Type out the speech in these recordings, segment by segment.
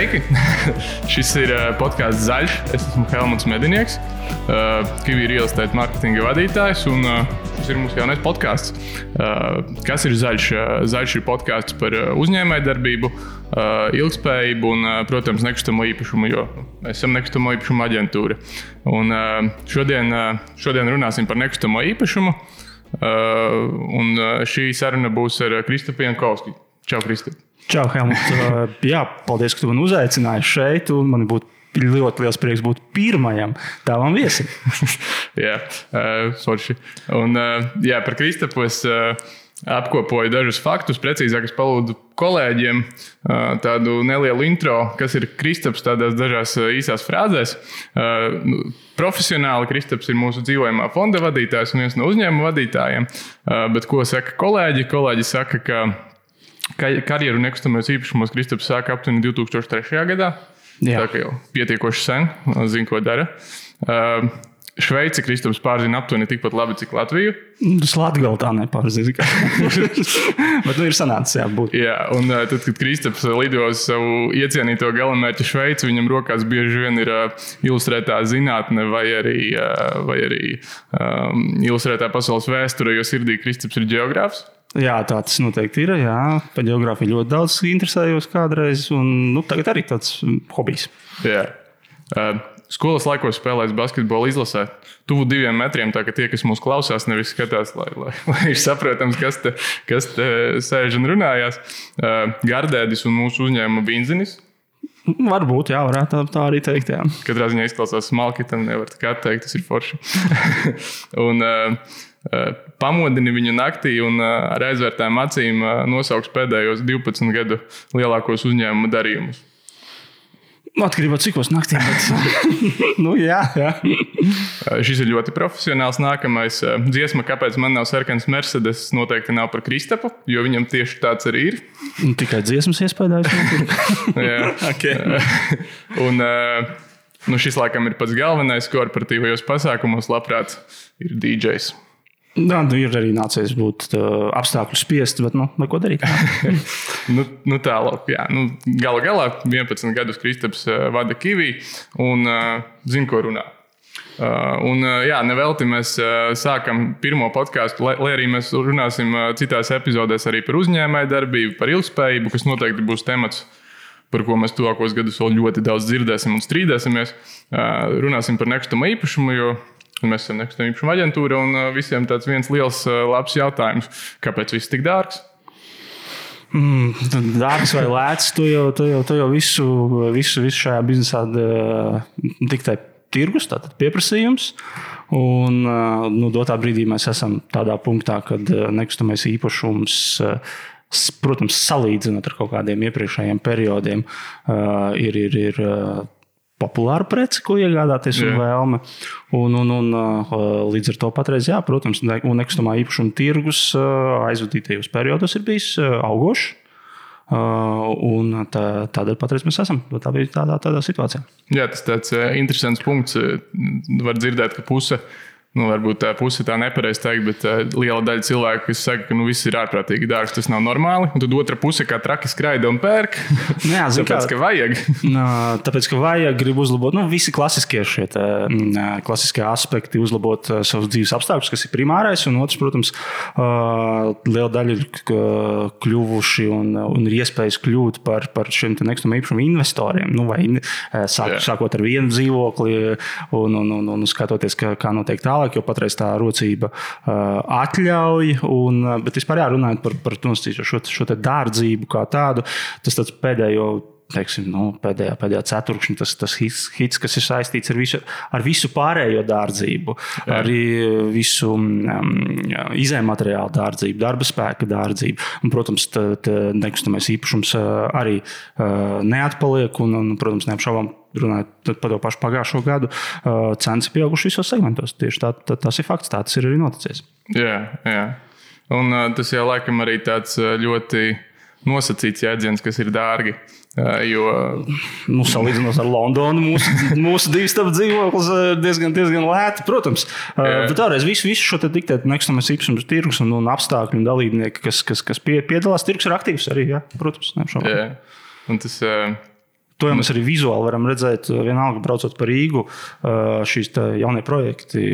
Sveiki! Šis ir podcasts Zaļš. Es esmu Helmuts Medinieks, Kiwi Real Estate marketinga vadītājs, un šis ir mūsu jaunais podcasts. Kas ir Zaļš? Zaļš ir podcasts par uzņēmējdarbību, ilgspējību un, protams, nekustamo īpašumu, jo mēs esam nekustamo īpašumu aģentūra. Un šodien runāsim par nekustamo īpašumu, un šī saruna būs ar Kristapu Jankovski. Čau, Kristap! Čau, Helmut. Jā, paldies, ka tu man uzaicināji šeit, un man būtu ļoti liels prieks būt pirmajam tavam viesim. Jā, forši. Un, par Kristapu es apkopoju dažus faktus, precīzāk es palūdzu kolēģiem tādu nelielu intro, kas ir Kristaps tādās dažās īsās frāzēs. Profesionāli Kristaps ir mūsu dzīvojamā fonda vadītājs un viens no uzņēmuma vadītājiem, bet ko saka kolēģi? Kolēģi saka, ka karjeru nekustamajos īpašumos Kristaps sāka aptuveni 2003. gadā. Jā. Tā kā jau pietiekoši sen, zina, ko dara. Šveici Kristaps pārzina aptuveni tikpat labi, cik Latviju. Tas Latgali tā nepārzina. Bet ir sanācis, jā, būt. Jā, un tad, kad Kristaps lido uz savu iecienīto galamērķi Šveici, viņam rokās bieži vien ir ilustrētā zinātne vai arī ilustrētā pasaules vēsture, jo sirdī Kristaps ir ģeogrāfs. Jā, tā tas noteikti ir. Jā. Par ģeogrāfiju ļoti daudz interesējos kādreiz, un tagad arī tāds hobijs. Jā. Skolas laikos spēlēs basketbolu izlasē. Tuvu 2 metriem, tā ka tie, kas mūs klausās, nevis skatās, lai ir saprotams, kas te sēž un runājās. Gardēdis un mūsu uzņēmuma Binzinis. Varbūt, jā, varētu tā arī teikt, jā. Katrā ziņā izklausās smalki, tam nevar tā teikt, tas ir forši. Un pamodini viņu naktī un ar aizvērtām acīm nosauks pēdējos 12 gadu lielākos uzņēmuma darījumus. Atkarībā cikos naktī, bet jā. Šis ir ļoti profesionāls. Nākamais dziesma, kāpēc man nav sarkans Mercedes, noteikti nav par Kristapu, jo viņam tieši tāds arī ir. Tikai dziesmas iespējams. Jā, okay. Un šis laikam ir pats galvenais korporatīvajos pasākumos, labprāt, ir DJs. Jā, ir arī nācies būt apstākļu spiest, bet neko darīt. Tālāk, jā. Galā 11 gadus Kristaps vada Kiwi un zina, ko runā. Nevelti mēs sākam pirmo podcastu, lai arī mēs runāsim citās epizodēs arī par uzņēmējdarbību, par ilgspējību, kas noteikti būs temats, par ko mēs tuvākos gadus vēl ļoti daudz dzirdēsim un strīdēsimies. Runāsim par nekustamo īpašumu, jo mēs esam nekustamo īpašumu aģentūra, un visiem tāds viens liels labs jautājums. Kāpēc viss tik dārgs? Dārgs vai lēts, tu jau visu šajā biznesā diktē tirgus, tātad pieprasījums. Un dotā brīdī mēs esam tādā punktā, kad nekustamais īpašums, protams, salīdzinot ar kaut kādiem iepriekšējiem periodiem, ir populāra prece, ko iegādāties un vēlme. Un līdz ar to patreiz, jā, protams, nekustamā īpašuma tirgus aizvadītajos periodos ir bijis augošs. Un tādēļ patreiz mēs esam tādā situācijā. Jā, tas tāds interesants punkts. Var dzirdēt, ka puse, varbūt tā puse tā nepareiz teikt, bet liela daļa cilvēku, kas saka, ka viss ir ārprātīgi dārgs, tas nav normāli. Un tad otra puse kā traki skraida un pērk. Jā, tāpēc, ka vajag. Tāpēc, ka vajag, grib uzlabot, visi klasiskie klasiskie aspekti, uzlabot savus dzīves apstākļus, kas ir primārais. Un otrs, protams, liela daļa ir kļuvuši un ir iespējas kļūt par šiem nekustamā īpašuma investoriem. Sākot ar vienu dzīvokli un skatoties, kā notiek tālāk. Jo patreiz tā rocība atļauj, bet vispār runājot par šo te dārdzību kā tādu, tas tāds pēdējā ceturkšņa, tas hits, kas ir saistīts ar visu pārējo dārdzību, arī visu izējumateriālu dārdzību, darba spēka dārdzību. Un, protams, nekustamais īpašums arī neatpaliek un protams, neapšaubām runājot par to pašu pagājušo gadu, cenas pieauguši visos segmentos. Tieši tas ir fakts, tā tas ir arī noticies. Jā. Un tas jau laikam arī tāds ļoti nosacīts jēdziens, kas ir dārgi. Jo salīdzinot ar Londonu, mūsu divstāvu dzīvoklis diezgan lēti, protams. Bet tāreiz visu šo te diktēt nekustamais īpašums tirgus un apstākļu un dalībnieki, kas piedalās, tirgus ir aktīvs arī, jā, protams, neapšaubām. Un tas To jau mēs arī vizuāli varam redzēt, vienalga braucot par Rīgu, šīs jaunie projekti,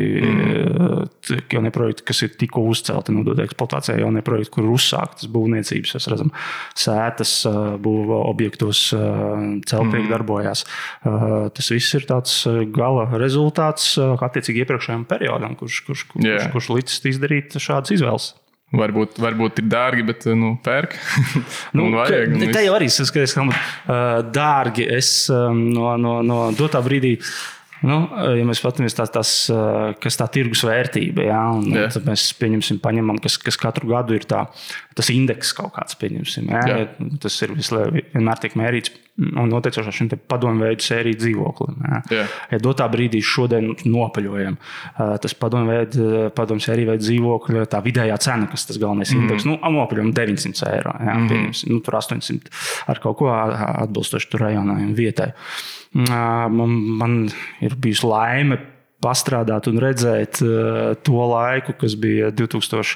kas ir tikko uzcelti, nodot eksploatācijā, jaunie projekti, kur ir uzsāktas būvniecības, mēs redzam, sētas būva objektos, celtnieki darbojās. Tas viss ir tāds gala rezultāts attiecīgi iepriekšējām periodam, kurš licis izdarīt šādas izvēles. Varbūt ir dārgi, bet pērk. Vajag, te jau arī skaties, ka dārgi es no dotā brīdī, ja mēs patīmies kas tā tirgus vērtība, tad mēs paņemam, kas katru gadu ir tas indeks kaut kāds, pieņemsim. Tas ir vienmēr tiek mērīts un noteicošā šim padomju veidu sēriju dzīvoklim. Ja dotā brīdī šodien nopaļojam, tas padomju sēriju veidu dzīvokļa, tā vidējā cena, kas tas galvenais indeks, nopaļojam 900 eiro, pieņemsim, tur 800 ar kaut ko atbilstoši tur rajonā un vietai. Man ir bijusi laime pastrādāt un redzēt to laiku, kas bija 2007.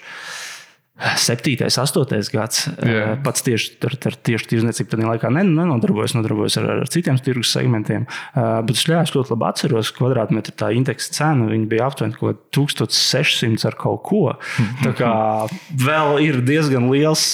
8. gads. Pats tieši tirzniecība tajā laikā nodarbojos ar citiem tirgus segmentiem, bet es ļoti labi atceros kvadrātmetru tā indeksa cena, viņa bija aptuveni 1600 ar kaut ko. Tā kā vēl ir diezgan liels,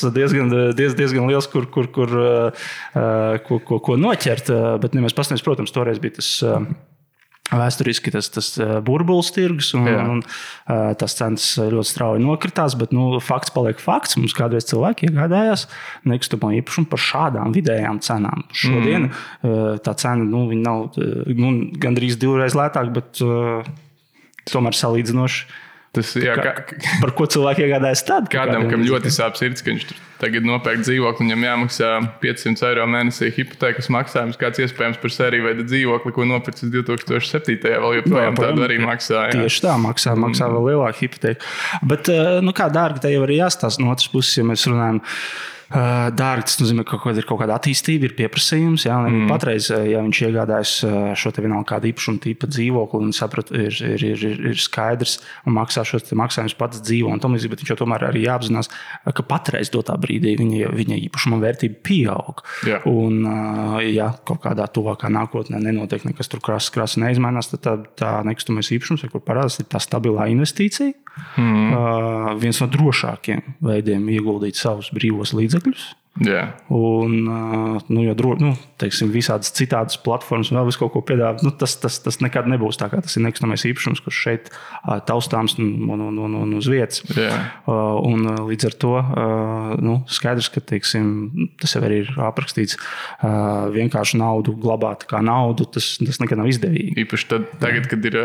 ko noķert, bet mēs pasniedz, protams, toreiz bija tas vēsturiski tas burbulis tirgus, un tas cenas ļoti strauji nokritās, bet fakts paliek fakts. Mums kādreiz cilvēki iegādājās nekustamo īpašumu par šādām vidējām cenām. Šodien tā cena, viņa nav gandrīz 2 reizes lētāk, bet tomēr salīdzinoši. Par ko cilvēki iegādājas tad? Kādam, kam ļoti sāp sirds, ka viņš tagad nopērk dzīvokli, viņam jāmaksā 500 eiro mēnesī hipotēkas maksājums, kāds iespējams par sēriju veida dzīvokli, ko nopircis 2007. Vēl joprojām tādu arī maksā. Tieši tā, maksā vēl lielāku hipotēku. Bet, kā dārgi, te jau arī jāstāsta no otras puses, ja mēs runājam, dārgi, tas nozīmē, ka ir kaut kāda attīstība, ir pieprasījums. Patreiz, ja viņš iegādājas šo te vienalga kādu īpašumu tipa dzīvokli un saprat, ir skaidrs un maksā šos maksājumus pats dzīvo un tam līdzīgi, bet viņš jau tomēr arī jāapzinās, ka patreiz dotā brīdī viņa īpašuma vērtība pieaug. Un, ja kaut kādā tuvākā nākotnē nenotiek nekas tur krasi neizmainās, tad tā nekustamais īpašums, kur parādās, ir tā stabilā investīcija. Viens no drošākiem veidiem ieguldīt savus brīvos līdzekļus. Un, teiksim, visādas citādas platformas un vēl visu kaut ko piedāvā. Tas nekad nebūs tā, kā tas ir nekustamais īpašums, kurš šeit taustāms un uz vietas. Un līdz ar to skaidrs, ka, teiksim, tas jau arī ir aprakstīts, vienkārši naudu glabāt kā naudu, tas nekad nav izdevīgi. Īpaši tagad, kad ir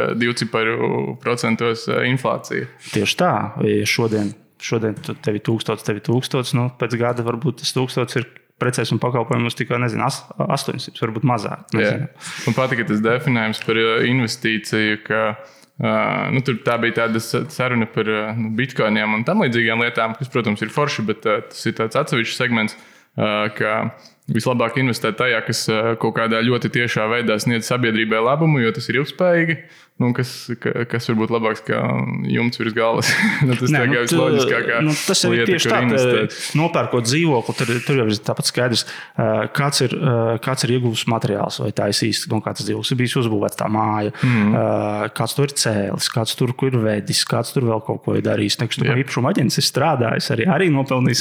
2% inflācija. Tieši tā, ja šodien tevi 1000, pēc gada varbūt tas 1000 ir precēs un pakalpojumus tikai, 800, varbūt mazāk. Man patika tas definējums par investīciju, ka tā bija tāda saruna par bitcoiniem un tam līdzīgām lietām, kas, protams, ir forši, bet tas ir tāds atsevišķs segments, ka vislabāk investēt tajā, kas kaut kādā ļoti tiešā veidā sniedz sabiedrībai labumu, jo tas ir ilgspējīgi. Kas varbūt labāks kā jumts virs galvas. Tas tā kā visloģiskākā tas ir lieta, tieši tā, nopērkot dzīvokli, tur jau ir tāpat skaidrs, kāds ir ieguvs materiāls, vai tā ir īsti, kāds dzīvoklis ir bijis uzbūvēts tā māja, kāds tur ir cēlis, kāds tur ir vedis, kāds tur vēl kaut ko ir darījis. Nekustamā īpašuma aģents ir strādājis, arī nopelnījis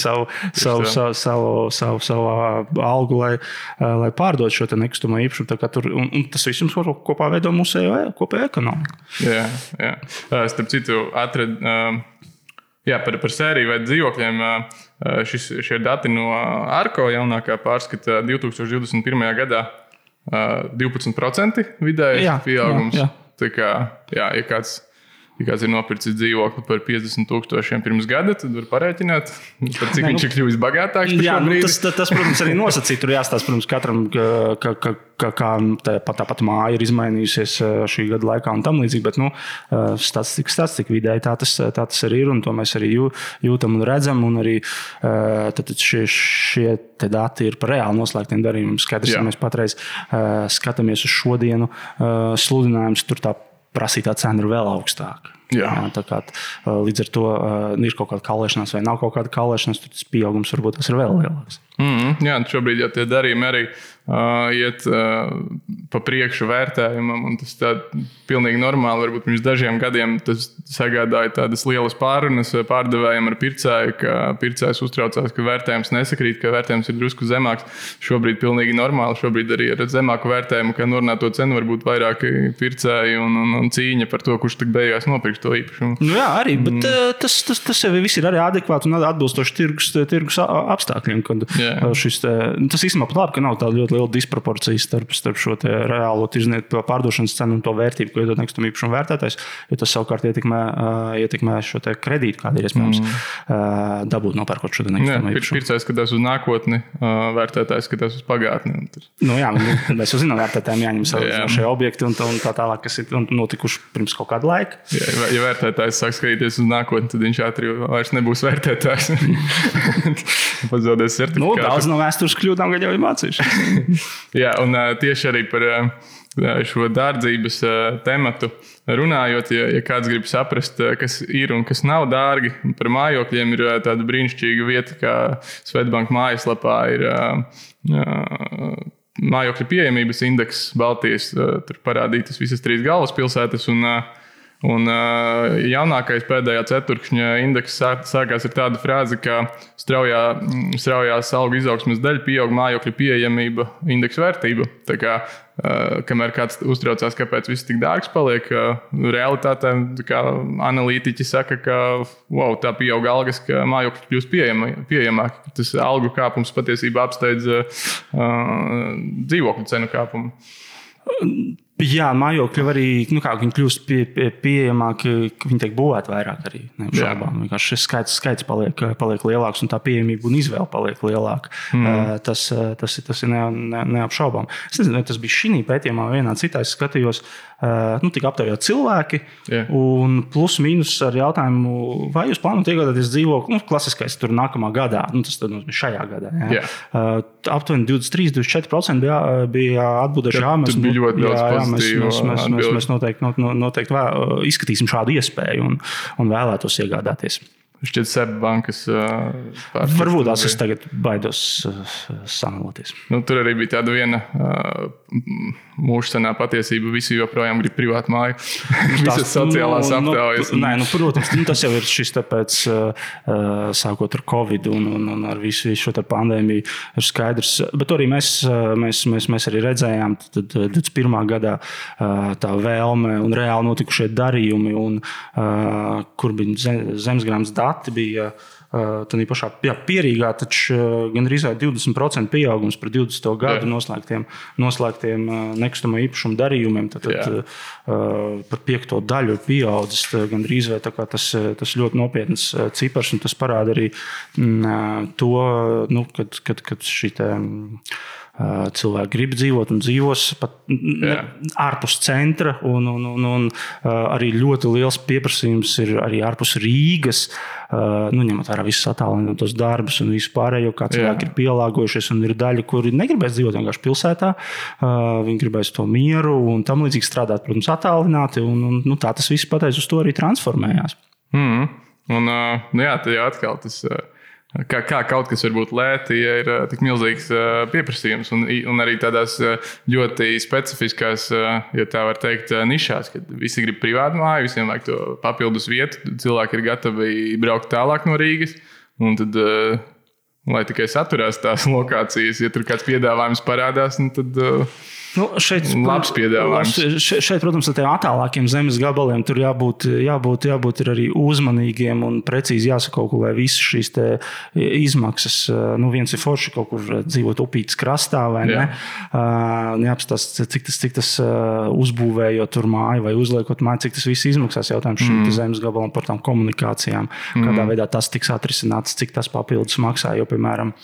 savu algu, lai pārdod šo te nekustamā īpašumu. Tā kā tur, un tas viss mums kopā veido mūsu kopējo ekonomiku. Jā. Starp citu, atradu par sēriju vai dzīvokļiem. Šie dati no Arko jaunākā pārskata 2021. gadā 12% vidējais pieaugums. Tā kā, ja kāds ir nopircis dzīvokli par 50,000 pirms gada, tad var parēķināt, par cik viņš ir kļuvis bagātāks. Tas, protams, arī nosacīt. Tur jāstāsta, protams, katram, kā tāpat māja ir izmainījusies šī gada laikā un tam līdzīgi, bet statistika vidēji tā tas arī ir, un to mēs arī jūtam un redzam, un arī tad šie te dati ir par reāli noslēgtiem darījumiem. Skaidrs, ja mēs patreiz skatāmies uz šodienu sludinājumus, tur tā prasītā cena ir vēl augstāka. Jā. Tā kā, līdz ar to ir kaut kāda kalēšanās vai nav kaut kāda kalēšanās, tad tas pieaugums varbūt tas ir vēl lielāks. Jā, šobrīd jau tie darījumi arī iet pa priekšu vērtējumam, un tas tā pilnīgi normāli. Varbūt pirms dažiem gadiem tas sagādāja tādas lielas pārunas pārdevējiem ar pircēju, ka pircējs uztraucās, ka vērtējums nesakrīt, ka vērtējums ir drusku zemāks. Šobrīd pilnīgi normāli. Šobrīd arī ar zemāku vērtējumu, ka norunāto cenu var būt vairāk pircēji un cīņa par to, kurš tik beigās nopirks to īpašumu. Nu jā, arī, bet tas jau viss ir arī adekvāti un atbilstoši tirgus apstākļiem, kad tas īstenībā pat labi, ka nav tāda ļoti liela disproporcija starp šo te reālo tirzniecību pārdošanas cenu un to vērtību, ko iedod nekustamā īpašuma vērtētājs, jo tas savukārt ietekmē šo te kredītu, kāda ir iespējams dabūt nopērkot šo te nekustamā īpašumu. Pircējs skatās uz nākotni, vērtētājs skatās uz pagātni. Nu jā, mēs jau zinām, vērtētājiem jāņem savu šie objekti un tā tālāk, kas ir notikuši pirms kaut kāda laika. Ja vērtētājs sāk skatīties uz nākotni, tad viņš ātri vairs nebūs vērtētājs. Pazaudēs certifikātu. Daudz no vēstures kļūdām, kad jau ir mācījušies. Jā, un tieši arī par šo dārdzības tematu runājot, ja kāds grib saprast, kas ir un kas nav dārgi, par mājokļiem ir tāda brīnišķīga vieta, kā Swedbank mājaslapā ir mājokļa pieejamības indeks Baltijas, tur parādītas visas 3 galvaspilsētas, un jaunākais pēdējā ceturkšņa indeks sākās ar tādu frāzi, ka straujās algu izaugsmes dēļ pieaug mājokļa pieejamība indeksa vērtība. Tā kā, kamēr kāds uztraucās, kāpēc viss tik dārgs paliek, realitātē analītiķi saka, ka tā pieaug algas, ka mājokļi kļūst pieejamāki. Tas algu kāpums patiesībā apsteidz dzīvokļu cenu kāpumu. Jā, mājokļi arī, viņi kļūst pieejamāki, viņi tiek būvēti vairāk arī, neapšaubām. Vienkārši šis skaits paliek lielāks un tā pieejamība un izvēle paliek lielāka. Tas ir neapšaubām. Es nezinu, vai tas bija šī pētījumā vienā citā, es skatījos, tika aptaujāt cilvēki, un plus mīnus ar jautājumu, vai jūs plānojat iegādāties dzīvokli, klasiskais tur nākamā gadā, tas tad šajā gadā. Aptuveni 23-24% bija atbildējuši, tas bija ļoti daudz pozitīvu. Mēs noteikti izskatīsim šādu iespēju un vēlētos iegādāties. Šķiet, Swedbankas varbūt es tagad baidos samaloties. Tur arī bija tāda viena mūžsenā patiesība. Visi joprojām grib privātu māju. Visas sociālās aptaujas. Protams, tas jau ir šis tāpēc, sākot ar Covid un ar visu šo pandēmiju, ir skaidrs. Bet arī mēs arī redzējām, tad 21. gadā tā vēlme un reāli notikušie darījumi, un kur bija zemesgrāmatas dati, bija tādā pašā Pierīgā, taču gandrīz 20% pieaugums par 20. gadu noslēgtiem nekustamā īpašuma darījumiem. Tad par 5. daļu ir pieaudzis gandrīz vai tā kā tas ļoti nopietns cipars, un tas parāda arī to, kad šī cilvēki grib dzīvot un dzīvos pat ārpus centra, un arī ļoti liels pieprasījums ir arī ārpus Rīgas, ņemot vērā visus attālinātos darbus un visu pārējo, kā cilvēki ir pielāgojušies, un ir daļa, kuri negribēs dzīvot vienkārši pilsētā, viņi gribēs to mieru un tam līdzīgi strādāt, protams, attālināti, un tā tas viss pateicis uz to arī transformējās. Un tad jau atkal tas... Kā kaut kas var būt lēti, ja ir tik milzīgs pieprasījums, un arī tādās ļoti specifiskās, ja tā var teikt, nišās, kad visi grib privātu māju, visiem vajag to papildus vietu, cilvēki ir gatavi braukt tālāk no Rīgas, un tad, lai tikai saturās tās lokācijas, ja tur kāds piedāvājums parādās, tad... labs piedāvājums. Šeit, protams, ar tiem attālākiem zemes gabaliem tur jābūt ir arī uzmanīgiem un precīzi jāsakalkulē visas šīs te izmaksas. Viens ir forši kaut kur dzīvot upītes krastā, vai ne? Neapstāst, cik tas uzbūvējot tur māju vai uzliekot māju, cik tas viss izmaksās jautājums šim zemes gabalam par tām komunikācijām, kādā veidā tas tiks atrisināts, cik tas papildus maksā, jo, piemēram,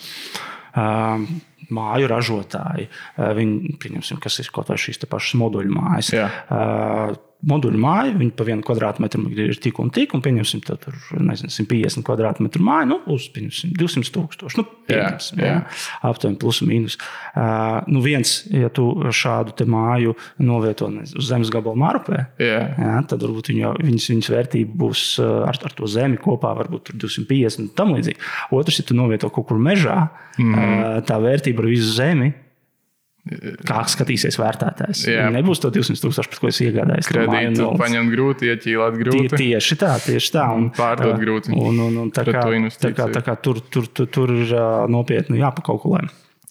māju ražotāji, viņi, pieņemsim, kas ir kaut vai šīs te pašas moduļu mājas. moduļu māju, viņi pa 1 kvadrātmetru ir tik un tik, un pieņemsim tur, 150 kvadrātmetru māju, uz 200,000. Pieņemsim, aptuveni plus mīnus. Viens, ja tu šādu te māju novieto uz zemes gabalu Mārupē, tad varbūt viņas vērtība būs ar to zemi kopā, varbūt 250 tam līdzīgi. Otrs, ja tu novieto kaut kur mežā, tā vērtība ar visu zemi, kā skatīsies vērtētājs. Nebūs to 200,000, par ko es iegādājos. Kredītu paņemt grūti, ieķīlāt grūti. Tieši tā. Un pārdot grūti. Un tā kā tur ir nopietni jāpakalkulē.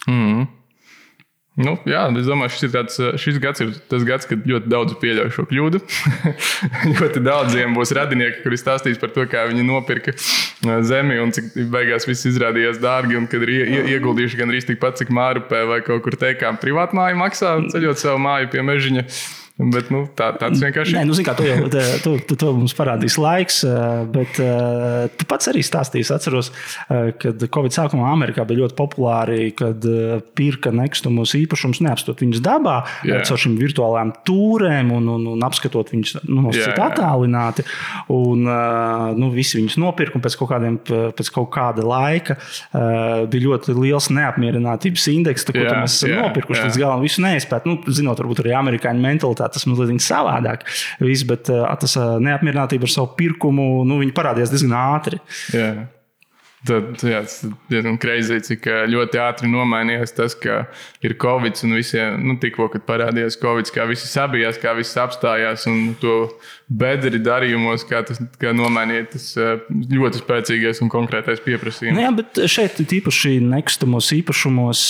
Es domāju, šis gads ir tas gads, kad ļoti daudz pieļauj šo kļūdu. Ļoti daudziem būs radinieki, kuri stāstīs par to, kā viņi nopirka zemi un cik beigās viss izrādījās dārgi un kad ir ieguldījuši gan arī tikpat, cik Mārupē vai kaut kur teikām privātmāju maksā, ceļot savu māju pie mežiņa. Bet tāds vienkārši ir. Zini kā, to mums parādīs laiks, bet tu pats arī stāstīji, atceros, kad Covid sākumā Amerikā bija ļoti populāri, kad pirka nekustamos īpašumus, neapstot viņus dabā, caur šīm virtuālām tūrēm un apskatot viņus attālināti. Un visi viņus nopirka, un pēc kaut kāda laika bija ļoti liels neapmierinātības indeks, ko mēs esam nopirkuši līdz galam visu neizpēt. Zinot, varbūt arī amerikāņu mentalitāti, tas mazliet savādāk. Bet tas neapmierinātība ar savu pirkumu, viņi parādījās diezgan ātri. Tas diezgan crazy, cik ļoti ātri nomainījās tas, ka ir Covid un visiem, tikko, kad parādījās Covid, kā visi sabijās, kā viss apstājās un to bedri darījumos, kā nomainīja tas ļoti spēcīgais un konkrētais pieprasījums. Bet šeit tīpaši nekustamos īpašumos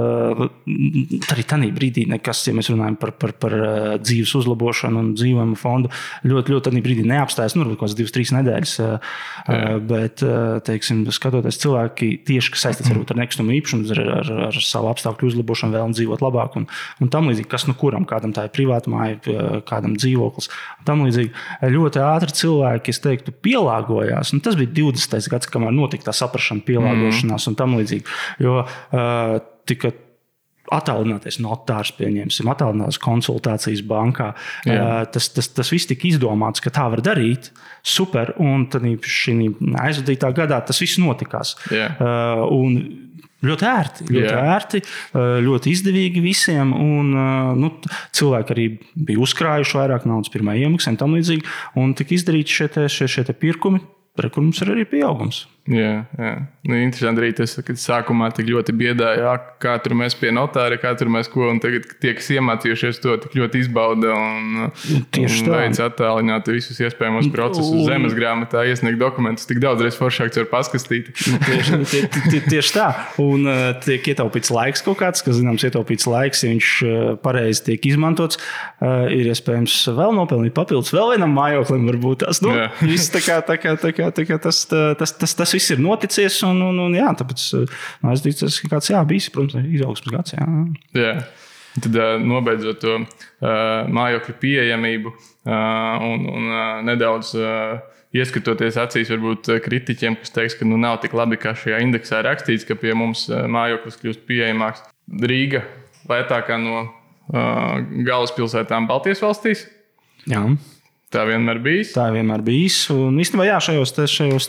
arī tanī brīdī nekas, ja mēs runājam par dzīves uzlabošanu un dzīvojumu fondu, ļoti tanī brīdī neapstājas, kaut kāds 2-3 nedēļas, bet, teiksim, skatoties cilvēki tieši, kas saistīts ar nekustamo īpašumu, ar savu apstākļu uzlabošanu, vēlam dzīvot labāk un tam līdzīgi, kas kuram, kādam tā ir privātmāja, kādam dzīvoklis, tam līdzīgi. Ļoti ātri cilvēki, es teiktu, pielāgojās, un tas bija 20. gads, kamēr notika tā saprašana, pielāgošanās un tam līdzīgi, jo tika attālināties notārs, pieņemsim, attālināties konsultācijas bankā. Tas viss tika izdomāts, ka tā var darīt, super, un tad šī aizvadītā gadā tas viss notikās. Un ļoti ērti, ļoti izdevīgi visiem, un cilvēki arī bija uzkrājuši vairāk naudas pirmajai iemaksai un tam līdzīgi, un tika izdarīti šie pirkumi, kur mums ir arī pieaugums. Interesanti arī tas, ka sākumā tik ļoti biedāja, kā tur mēs pie notāra, kā tur mēs ko, un tagad tie, kas iemācījušies to, tik ļoti izbauda un veic attālināt visus iespējamos procesus zemes grāmatā, iesniegt dokumentus, tik daudzreiz foršāk var paskastīt. Tieši tā, un tiek ietaupīts laiks kaut kāds, kas zināms ietaupīts laiks, ja viņš pareizi tiek izmantots, ir iespējams vēl nopelnīt papildus, vēl vienam mājoklim varbūt tās, viss tā kā tas viss ir noticies, un tāpēc es domāju, tas kāds bijis, protams, izaugsmes gads. Tad nobeidzot to mājokļu pieejamību un nedaudz ieskatoties acīs varbūt kritiķiem, kas teiks, ka nav tik labi, kā šajā indeksā rakstīts, ka pie mums mājoklis kļūst pieejamāks. Rīga lētākā no galvaspilsētām Baltijas valstīs? Jā. Tā vienmēr bijis. Un īstenībā šajos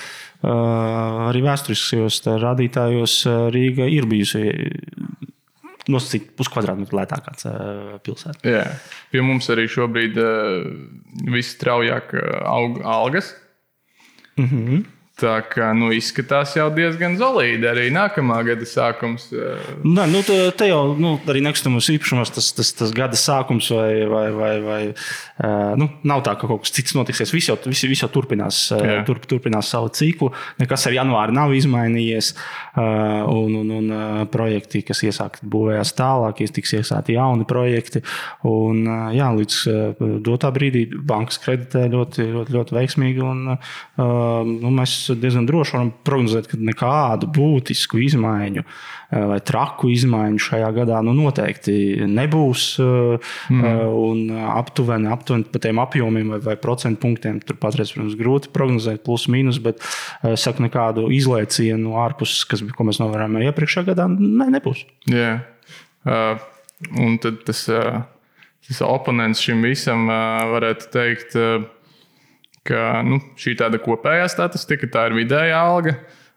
arī vēsturiskajos rādītājos Rīga ir bijusi nosacīt puskvadrātmetru lētākā pilsēta. Pie mums arī šobrīd viss straujāk aug algas. Tā kā izskatās jau diezgan solīdi arī nākamā gada sākums. Te jau arī nekustamos īpašumos tas gada sākums vai nav tā, ka kaut kas cits notiksies. Viss jau turpinās savu ciklu. Nekas ar janvāri nav izmainījies. Un projekti, kas iesākt būvējās tālāk, tiks iesākti jauni projekti. Un līdz dotā brīdī bankas kreditē ļoti, ļoti, ļoti veiksmīgi. Un mēs diezgan droši varam prognozēt, ka nekādu būtisku izmaiņu vai traku izmaiņu šajā gadā noteikti nebūs. Un aptuveni par tiem apjomiem vai procentu punktiem tur patreiz, protams, grūti prognozēt plus mīnus, bet saku nekādu izlēcienu ārpus, ko mēs novērojām iepriekšējā gadā, nebūs. Un tad tas tas oponents šim visam varētu teikt, ka šī tāda kopējā statistika, tā ir vidējā alga.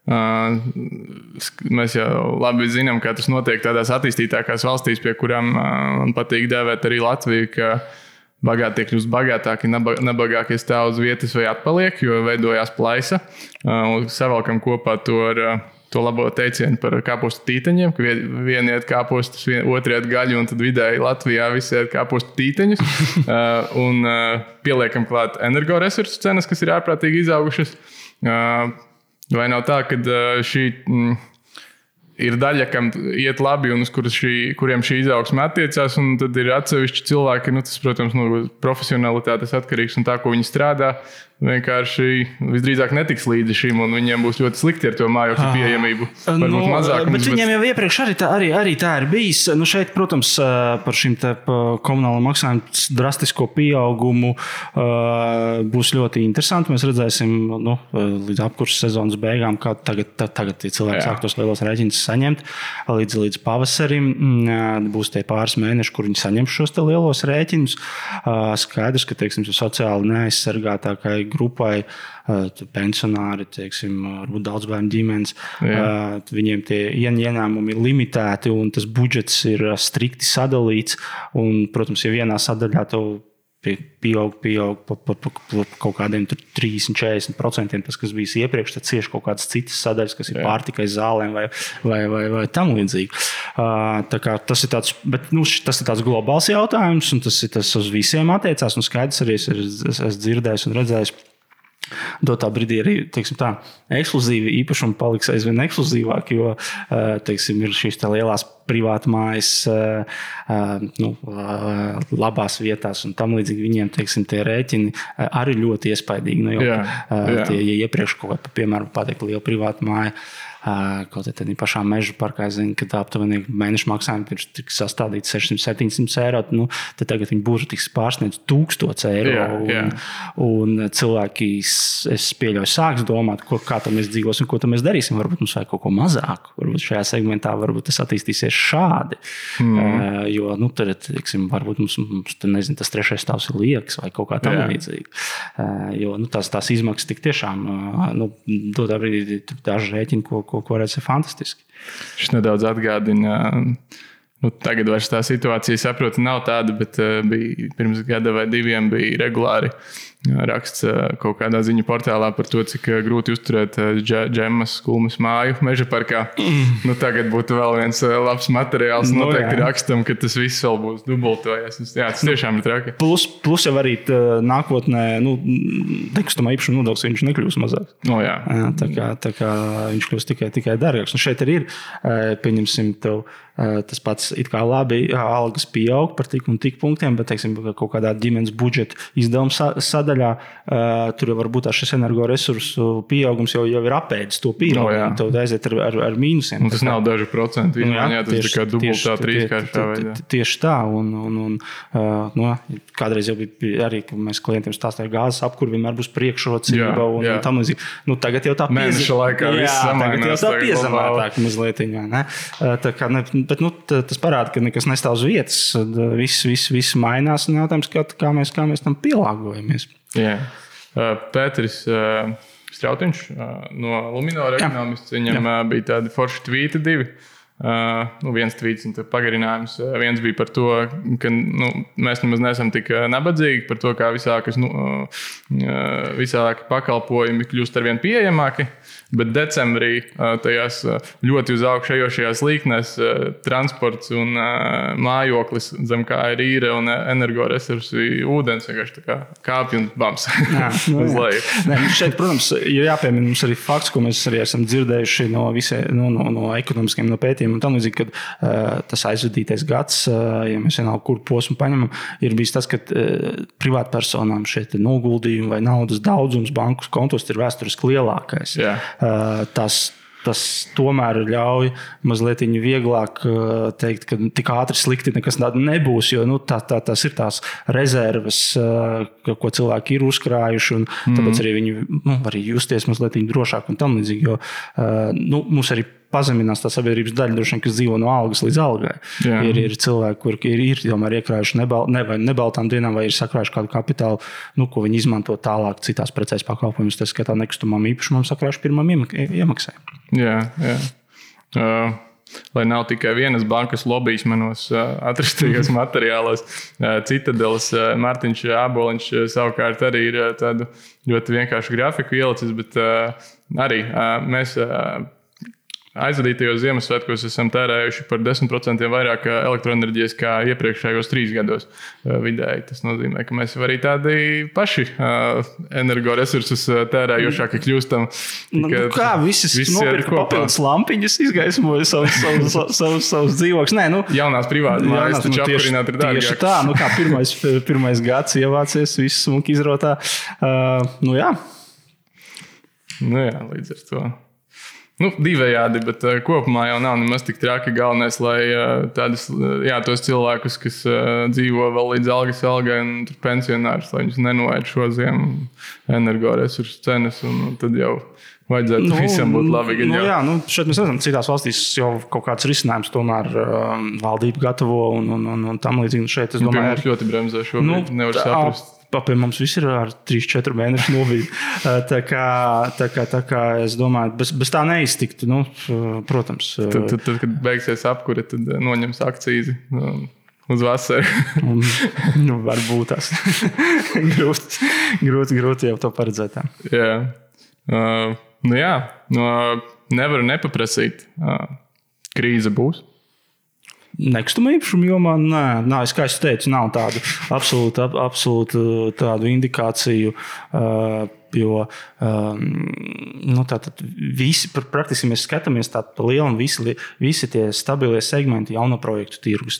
Mēs jau labi zinām, kā tas notiek tādās attīstītākās valstīs, pie kurām man patīk dēvēt arī Latviju, ka bagātie kļūst bagātāki, nabagākie stāv uz vietas vai atpaliek, jo veidojās plaisa. Savalkam kopā to labo teicienu par kāpostu tīteņiem, ka vieni iet kāpostus, otri iet gaļu, un tad vidēji Latvijā visi iet kāpostu tīteņus. Un pieliekam klāt energoresursu cenas, kas ir ārprātīgi izaugušas. Vai nav tā, ka šī ir daļa, kam iet labi un uz kuriem šī izaugsme attiecās, un tad ir atsevišķi cilvēki, tas, protams, no profesionalitātes atkarīgs un tā, ko viņi strādā, vienkārši visdrīzāk netiks līdzi šim, un viņiem būs ļoti slikti ar to mājokļu pieejamību. Varbūt mazākums. Bet viņiem jau iepriekš arī tā ir bijis. Šeit, protams, par šim te komunālo maksājumu drastisko pieaugumu būs ļoti interesanti. Mēs redzēsim līdz apkurses sezonas beigām, kā tagad tie cilvēki sāk tos lielos rēķinus saņemt. Līdz pavasarim būs tie pāris mēneši, kur viņi saņem šos te lielos rēķinus. Skaidrs, ka, teiksim, sociāli neaizsargātākai grupai, pensionāri, teiksim, varbūt daudzbērnu ģimenes, viņiem tie ieņēmumi ir limitēti un tas budžets ir strikti sadalīts. Un, protams, ja vienā sadaļā tev pieaug kaut kādiem 30-40%, tas, kas bijis iepriekš, tad cieši kaut kādas citas sadaļas, kas ir pārtikai, zālēm vai tam līdzīgi. Tā kā tas ir tāds, bet tas ir tāds globāls jautājums, un tas uz visiem attiecās, un skaidrs arī es dzirdējis un redzējis. Dotā brīdī arī, teiksim tā, ekskluzīvi īpašumi paliks aizvien ekskluzīvāk, jo, teiksim, ir šīs tā lielās privātmājas labās vietās un tam līdzīgi viņiem, teiksim, tie rēķini arī ļoti iespaidīgi. Ja iepriekš kaut kā, piemēram, pateikt liela privātmāja, kaut tad pašā meža parkā, zinu, kad aptuveni mēneša maksājumi ir sastādīti 600-700 eiro, tad tagad viņi būtu tiks pārsniedz 1000 eiro. Un cilvēki, es pieļauju, sāks domāt, kā tam mēs dzīvosim, ko tam mēs darīsim. Varbūt mums vajag kaut ko mazāk. Varbūt šajā segmentā varbūt tas attīstīsies šādi. Jo, tad, teiksim, varbūt mums nezinu, tas trešais stāvs ir liekas vai kaut kā tam līdzīgi. Jo, tās izmaksas tik tiešām, dotā brīdī daži rēķini, ko redz, ir fantastiski. Šis nedaudz atgādina, tagad vairs tā situācija, saprotu, nav tāda, bet bija pirms gada vai diviem bija regulāri raksts kaut kādā ziņu portālā par to, cik grūti uzturēt džemmas skulmes māju meža parkā. Tagad būtu vēl viens labs materiāls noteikti rakstam, ka tas viss vēl būs dubultojies. Tas tiešām ir traki. Plus jau arī nākotnē, nekustamā īpašuma nodoklis viņš nekļūs mazāks. Tā kā viņš kļūs tikai dārgāks. Un šeit arī ir, pieņemsim tev, tas pats it kā labi, algas pieaug par tik un tik punktiem, bet, teiksim, kaut kādā ģimenes budžeta izdevuma sadaļā, tur jau varbūt šis energoresursu pieaugums jau ir apēdis to pieaugumu, tev aiziet ar mīnusiem. Un tas nav daži procenti, tas ir kā dubultā, trīskāršā veidā. Tieši tā, un kādreiz jau bija arī, ka mēs klientiem stāstīja gāzes apkur, vienmēr būs priekšrocība un tam līdzīgi. Tagad jau tā mēneša laikā viss samainās. Tagad jau tā piezemētāk mazlietiņ, ne? Tā kā bet tas parāda, ka nekas nestāv uz vietas. Viss mainās un jautājums, kā mēs tam pielāgojamies. Pēteris Strautiņš no Luminor ekonomists, viņam bija tādi forši tvīti divi. Viens tvīts un pagarinājums. Viens bija par to, ka mēs nemaz neesam tik nabadzīgi, par to, kā visāki pakalpojumi kļūst arvien pieejamāki. Bet decembrī tajās ļoti uz augšu ejošajās līknēs transports un mājoklis zem kā ir īre un energoresursi ūdens vienkārši tā kā kāpj un bams uz leju. Šeit, protams, ir jāpiemina mums arī fakts, ko mēs arī esam dzirdējuši no ekonomiskiem, no pētījumiem un tam līdzīgi, kad tas aizvadītais gads, ja mēs vienalga kur posmu paņemam, ir bijis tas, ka privātpersonām šeit noguldījumi vai naudas daudzums banku kontos ir vēsturiski lielākais. Tas tomēr ļauj mazliet vieglāk teikt, ka tik ātri slikti nekas nebūs, jo tas ir tās rezerves, ko cilvēki ir uzkrājuši, un tāpēc arī viņi var justies mazliet drošāk un tam līdzīgi, jo mums arī pazeminās tā sabiedrības daļa, droši vien, kas dzīvo no algas līdz algai. Ir cilvēki, kuri ir tomēr iekrājuši nebaltām dienām vai ir sakrājuši kādu kapitālu, ko viņi izmanto tālāk citās precēs pakalpojumus, tas skatā nekustamām īpašumam sakrājuši pirmam iemaksai. Jā. Lai nav tikai vienas bankas lobbyis manos atrastajos materiālos. Citadeles Mārtiņš Āboliņš savukārt arī ir tādu ļoti vienkāršu grafiku ielicis, bet arī mēs aizvadītajos Ziemassvētkos esam tērējuši par 10% vairāk elektroenerģijas kā iepriekšējos 3 gados vidēji. Tas nozīmē, ka mēs arī tādi paši energoresursus tērējošāki kļūstam. Kā visas nopirka papildus lampiņas, izgaismoja savus dzīvokļus? Jaunās privātas mājas, taču apkurināt ir dārgāk. Tieši tā, kā pirmais gads ievācies, viss smuki izrotā. Jā, līdz ar to. Divējādi, bet kopumā jau nav nemaz tik traki. Galvenais, lai tos cilvēkus, kas dzīvo vēl līdz algai un pensionārus, lai viņus nenoēd šo ziemu energoresursu cenas, un tad jau vajadzētu visam būt labi. Šeit mēs redzam, citās valstīs jau kaut kāds risinājums tomēr valdība gatavo un tam līdzīgi. Šeit, es domāju, mums ļoti bremzē šobrīd, nevar saprast. Pie mums viss ir ar 3-4 mēnešu novīdi. Tā kā es domāju, bez tā neiztiktu, protams. Tad, kad beigsies apkure, tad noņems akcīzi uz vasaru. Varbūt tas. grūti jau to paredzēt. Jā. Nevaru nepaprasīt. Krīze būs. Nekustamā īpašuma jomā, kā es teicu, nav tādu absolūtu tādu indikāciju, jo tātad visi, praktiski mēs skatāmies tādu pa lielu un visi tie stabilie segmenti jauno projektu tirgus,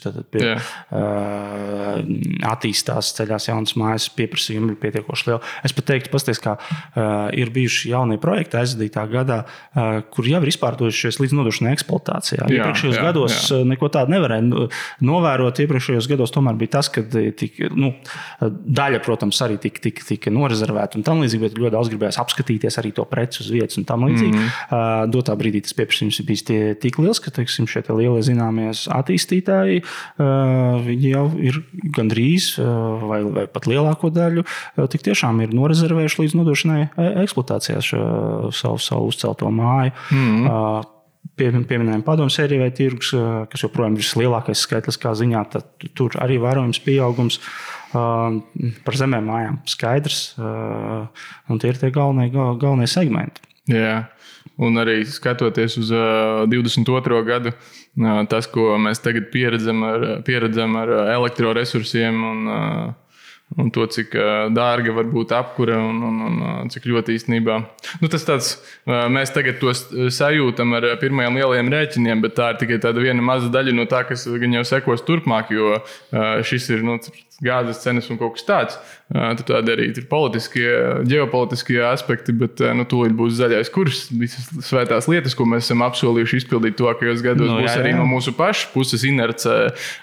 attīstās, ceļās jaunas mājas, pieprasījumi ir pietiekoši lieli. Es pat teiktu, pasties, kā ir bijuši jaunie projekti aizvadītā gadā, kur jau ir izpārdojušies līdz nodošanai eksploatācijā. Iepriekšējos gados neko tādu nevarēja novērot. Iepriekšējos gados tomēr bija tas, ka daļa, protams, arī tika norezervēta un tam līdzīgi, bet ļoti daudz gribējās apskatīties arī to preci uz vietas un tam līdzīgi. Dotā brīdī tas pieprasījums ir bijis tik liels, ka šie lielie zināmies attīstītāji, viņi jau ir gandrīz vai pat lielāko daļu tik tiešām ir norezervējuši līdz nodošanai eksploatācijā savu uzcelto māju. Pieminējam padomu sēriju vai tirgus, kas joprojām ir vislielākais skaitliskā ziņā, tad tur arī vērojams pieaugums. Par zemēm mājām skaidrs, un tie ir tie galvenie segmenti. Jā, un arī skatoties uz 22. gadu, tas, ko mēs tagad pieredzam ar elektroresursiem un to, cik dārga var būt apkure un cik ļoti īstenībā. Tas tāds, mēs tagad to sajūtam ar pirmajiem lielajiem rēķiniem, bet tā ir tikai tāda viena maza daļa no tā, kas gan jau sekos turpmāk, jo šis ir gāzes cenas un kaut kas tāds. Tad tādi arī ir politiskie, ģeopolitiskie aspekti, bet tūlīt būs zaļais kurs. Visas svētās lietas, ko mēs esam apsolījuši izpildīt tuvākajos gados, būs arī no mūsu pašu puses inerce.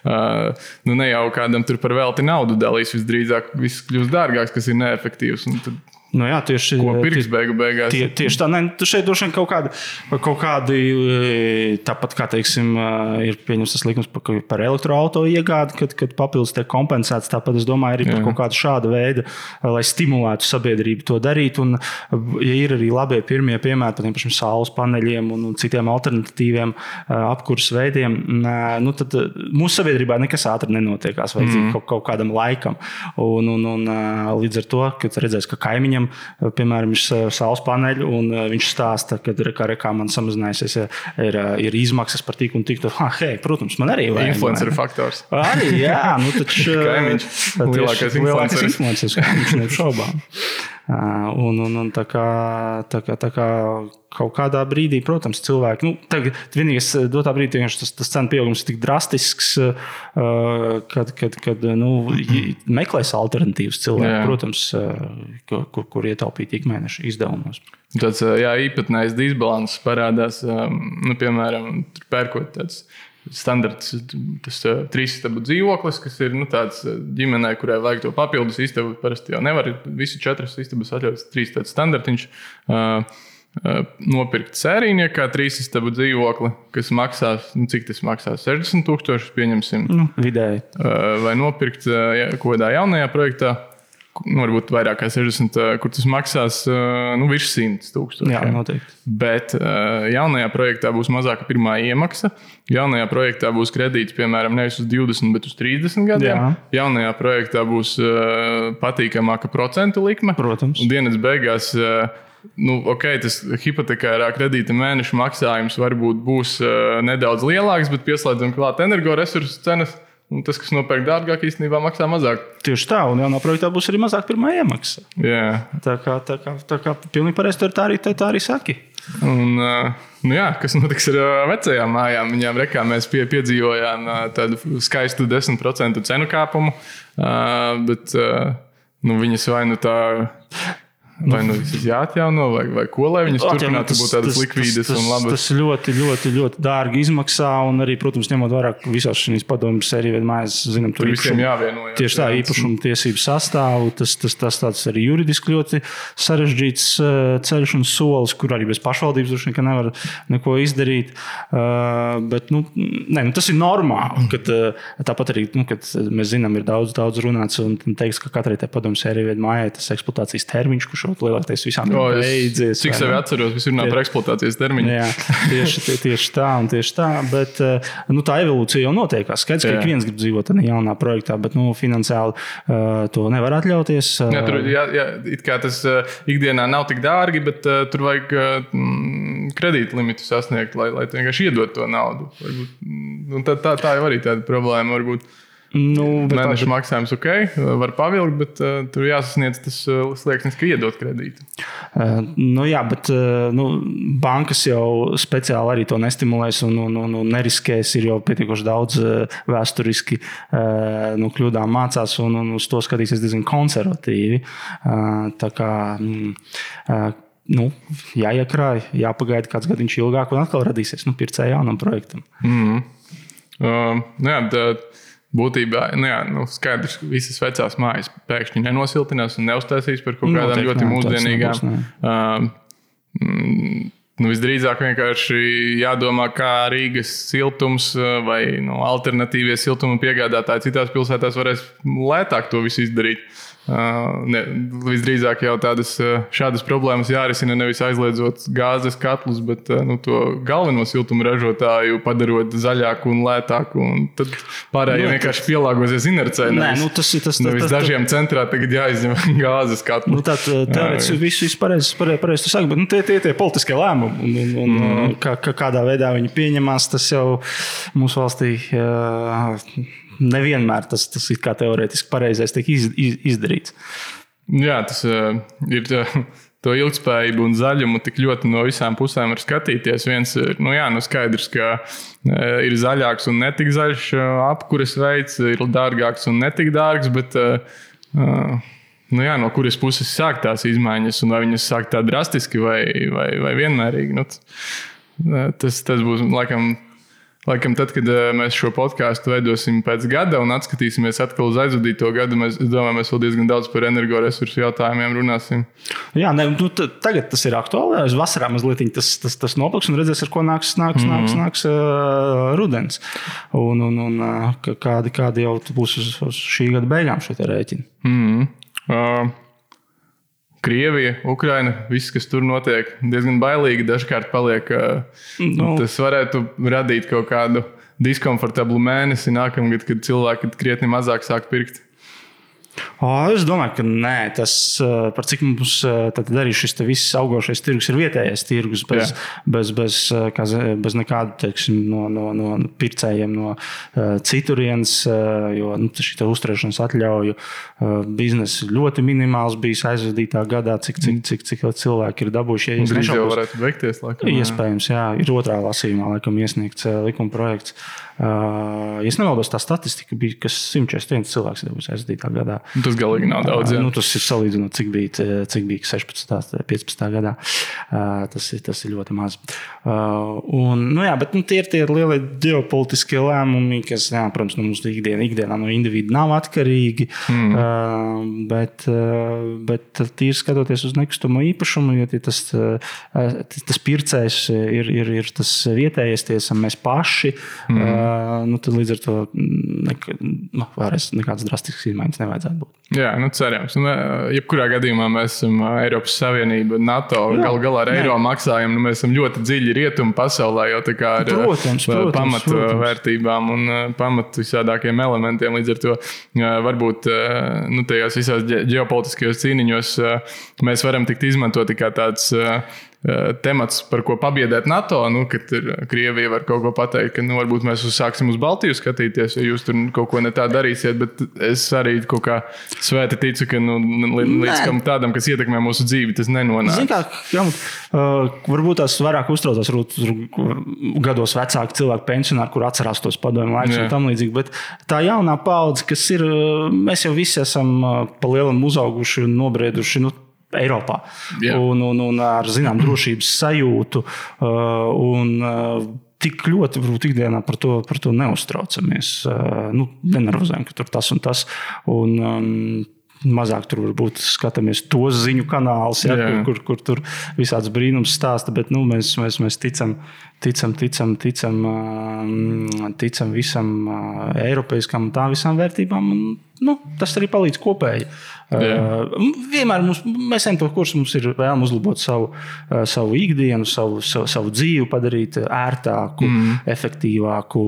Ne jau kādam tur par velti naudu dalīs, visdrīzāk viss kļūst dārgāks, kas ir neefektīvs. Tieši, ko pirks beigās? Tieši tā, šeit droši vien kaut kādi, tāpat kā, teiksim, ir pieņems tas likums par elektroauto iegādi, kad papildus tiek kompensēts, tāpat es domāju arī par kaut kādu šādu veidu, lai stimulētu sabiedrību to darīt, un ja ir arī labie pirmie piemēri par tiem pašiem saules paneļiem un citiem alternatīviem apkuras veidiem, tad mūsu sabiedrībā nekas ātri nenotiekās vajadzīgi kaut kādam laikam, un līdz ar to, kad redzēs, ka kaimiņam piemēram, ir saules paneļi, un viņš stāsta, ka man samazinājusies ir izmaksas par tik un tik. Protams, man arī vajag. Influencer faktors. Arī, jā. Taču kaimiņš. Lielākais influenceris. Viņš neapšaubām. Un tā kā kaut kādā brīdī, protams, cilvēki, tagad vienīgais dotā brīdī tas cenu pieaugums ir tik drastisks, kad meklēs alternatīvas cilvēki, protams, kur ietaupīt ikmēneša izdevumos. Tāds īpatnējs disbalans parādās, piemēram, pērkot tāds standarts, tas 3-istabu dzīvoklis, kas ir tāds ģimenei, kurai vajag to papildus istabu. Parasti jau nevar visu 4 istabas atļauts, 3 tāds standartiņš. nopirkt sērijniekā 3 istabu dzīvokli, kas maksās, cik tas maksās, 60,000, pieņemsim. Vidēji. Vai nopirkt kaut kādā jaunajā projektā, varbūt vairāk kā 60, kur tas maksās virs 100,000. Jā, noteikti. Bet jaunajā projektā būs mazāka pirmā iemaksa. Jaunajā projektā būs kredīts, piemēram, nevis uz 20, bet uz 30 gadiem. Jā. Jaunajā projektā būs patīkamāka procentu likme. Protams. Un dienas beigās, tas hipotekārā kredīta mēneša maksājums varbūt būs nedaudz lielāks, bet pieslēdzam klāt energoresursu cenas. Un tas, kas nopērk dārgāk, īstenībā maksā mazāk. Tieši tā, un jaunā projektā būs arī mazāk pirmā iemaksa. Jā. Tā kā pilnīgi pareizi tā arī saki. Un, kas notiks ar vecajām mājām? Viņām mēs piedzīvojām tādu skaistu 10% cenu kāpumu, bet viņas vai nu tā... Vai visas jāatjauno, vai ko, lai viņas turpinātu būt tādas likvīdas un labas? Tas ļoti, ļoti, ļoti dārgi izmaksā, un arī, protams, ņemot vairāk visās šīs padomjas sēriju mājās, zinām, tur visiem jāvienojas. Tieši tā, īpašuma tiesību sastāvu, tas tāds arī juridiski ļoti sarežģīts ceļš un solis, kur arī bez pašvaldības droši vien nevar neko izdarīt. Bet, tas ir normāli, kad tāpat arī, kad mēs zinām, ir daudz runāts un teiks, ka katrai te padomjas sēriju mājai tas eksploatācijas termiņš, kurš lielākais visām ir beidzies. Cik sevi atceros, visi runā par eksploatācijas termiņu. Jā, tieši tā, bet tā evolūcija jau notiekās. Skaidrs, ka ik viens grib dzīvot tādā jaunā projektā, bet finansiāli to nevar atļauties. It kā tas ikdienā nav tik dārgi, bet tur vajag kredīta limitu sasniegt, lai vienkārši iedot to naudu. Tā jau arī tāda problēma varbūt. Mēneša maksājums var pavilkt, bet tur jāsasniedz tas slieksnis, ka iedot kredītu. Bet bankas jau speciāli arī to nestimulēs un neriskēs. Ir jau pietiekoši daudz vēsturiski kļūdām mācās un uz to skatīsies diezgan konservatīvi. Tā kā jāiekrāj, jāpagaida kāds gadiņš ilgāk un atkal radīsies pircēja jaunam projektam. Būtībā, skaidrs, ka visas vecās mājas pēkšņi nenosiltinās un neuztaisīs par kaut kādām ļoti mūsdienīgām. Visdrīzāk vienkārši jādomā, kā Rīgas siltums vai alternatīvie siltuma piegādātāji citās pilsētās varēs lētāk to visu izdarīt. Visdrīzāk jau šādas problēmas jārisina nevis aizliedzot gāzes katlus, bet to galveno siltumu ražotāju padarot zaļāku un lētāku. Un tad pārējie vienkārši pielāgosies inercē. Nevis dažiem centrā tagad jāizņem gāzes katlu. Teorētiski viss pareizi tu saki, bet tie politiskie lēmumi. Kādā veidā viņi pieņemās, tas jau mūsu valstī... Nevienmēr tas ir kā teorētiski pareizais tiek izdarīts. Jā, tas ir to ilgspējību un zaļumu tik ļoti no visām pusēm var skatīties. Viens ir skaidrs, ka ir zaļāks un netik zaļš apkures veids, ir dārgāks un netik dārgs, bet no kuras puses sāk tās izmaiņas un vai viņas sāk tā drastiski vai vienmērīgi. Tas būs Laikam tad, kad mēs šo podcastu veidosim pēc gada un atskatīsimies atkal uz aizvadīto gadu, es domāju, mēs vēl diezgan daudz par energoresursu jautājumiem runāsim. Jā, tagad tas ir aktuāli. Uz vasarā mazliet tas nopliks un redzēs, ar ko nāks rudens. Un kādi jau būs uz šī gada beigām šie rēķini. Krievija, Ukraina, viss, kas tur notiek, diezgan bailīgi dažkārt paliek. Tas varētu radīt kaut kādu diskomfortablu mēnesi nākamgad, kad cilvēki krietni mazāk sāk pirkt. Es domāju, ka nē. Tas, par cik mums arī šis viss augošais tirgus ir vietējais tirgus, bez nekāda, teiksim, no pircējiem no citurienes, jo šī uzturēšanas atļauju biznesa ļoti minimāls bijis aizvadītā gadā, cik cilvēki ir dabūjuši. Drīz jau varētu beigties, laikam. Iespējams, jā. Ir otrā lasījumā, laikam, iesniegts likuma projekts. Ja es nemaldos, tā statistika bija, kas 141 cilvēks ir dabūjusi aizvadītā gadā. Tas galīgi nav daudz. Tas ir salīdzinot, cik bija 16. 15. gadā. Tas ir ļoti maz. Bet tie ir lielie ģeopolitiskie lēmumi, kas, protams, mums ikdienā no individu nav atkarīgi. Bet tīri skatoties uz nekustamo īpašumu, jo tas pircējs ir tas vietējais, tie esam mēs paši. Tad līdz ar to nekādas drastiskas izmaiņas nevajadzētu būt. Jā, cerams. Jebkurā gadījumā mēs esam Eiropas Savienība, NATO, galu galā ar eiro maksājam. Mēs esam ļoti dziļi rietumu pasaulē, jau tā kā ar pamatvērtībām un pamatu visādākiem elementiem. Līdz ar to varbūt tajos visās ģeopolitiskajos cīniņos mēs varam tikt izmantot kā tāds temats, par ko pabiedēt NATO, kad Krievija var kaut ko pateikt, ka varbūt mēs sāksim uz Baltiju skatīties, jo jūs tur kaut ko ne tā darīsiet, bet es arī kaut kā svēti ticu, ka līdz kam tādam, kas ietekmē mūsu dzīvi, tas nenonāk. Zin kā, varbūt tās vairāk uztraucās gados vecāki cilvēki pensionāri, kur atcerās tos padomju laikus un tam līdzīgi, bet tā jaunā paudze, kas ir, mēs jau visi esam pa lielam uzauguši un nobrieduši, Eiropā. Un ar zinām drošības sajūtu un tik ļoti varbūt ikdienā par to neuztraucamies. Nenervozējam, ka tur tas un tas. Un mazāk tur varbūt skatāmies tos ziņu kanālus, kur tur visāds brīnums stāsta, bet mēs ticam visam eiropeiskam un tā visām vērtībām. Tas arī palīdz kopēji. Vienmēr mēs ejam to kursu, mums ir vēlme uzlabot savu ikdienu, savu dzīvi, padarīt ērtāku, efektīvāku.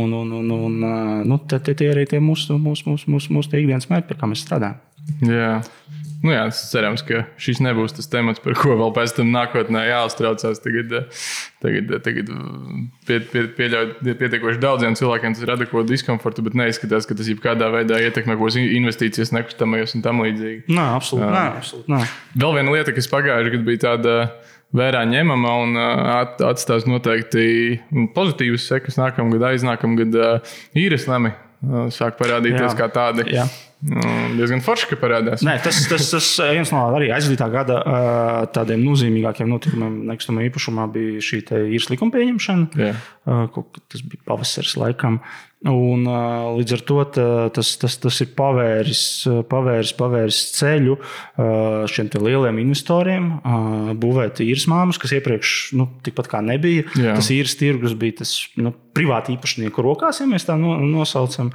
Tie arī tie mūsu ikdienas mērķi, pie kā mēs strādājam. Jā. Cerams, ka šis nebūs tas temats, par ko vēl pēc tam nākotnē jāuztraucās. Tagad pieļauj pietiekoši daudziem cilvēkiem, tas rada ko diskomfortu, bet neizskatās, ka tas jebkādā veidā ietekmē ko investīcijas nekustamajos un tam līdzīgi. Absolūti. Vēl viena lieta, kas pagājuši, kad bija tāda vērā ņemama un atstās noteikti pozitīvas sekas nākamgad, aiznākamgad īres nami sāk parādīties kā tādi. Diezgan forši, ka parādās. Nē, tas viens no arī aizvadītā gada tādiem nozīmīgākiem notikumiem nekustamā īpašumā bija šī īres likuma pieņemšana. Tas bija pavasaris laikam. Un līdz ar to tas ir pavēris ceļu šiem te lieliem investoriem būvēt īres māmus, kas iepriekš tikpat kā nebija. Tas īres tirgus bija tas privāti īpašnieku rokās, ja mēs tā nosaucam.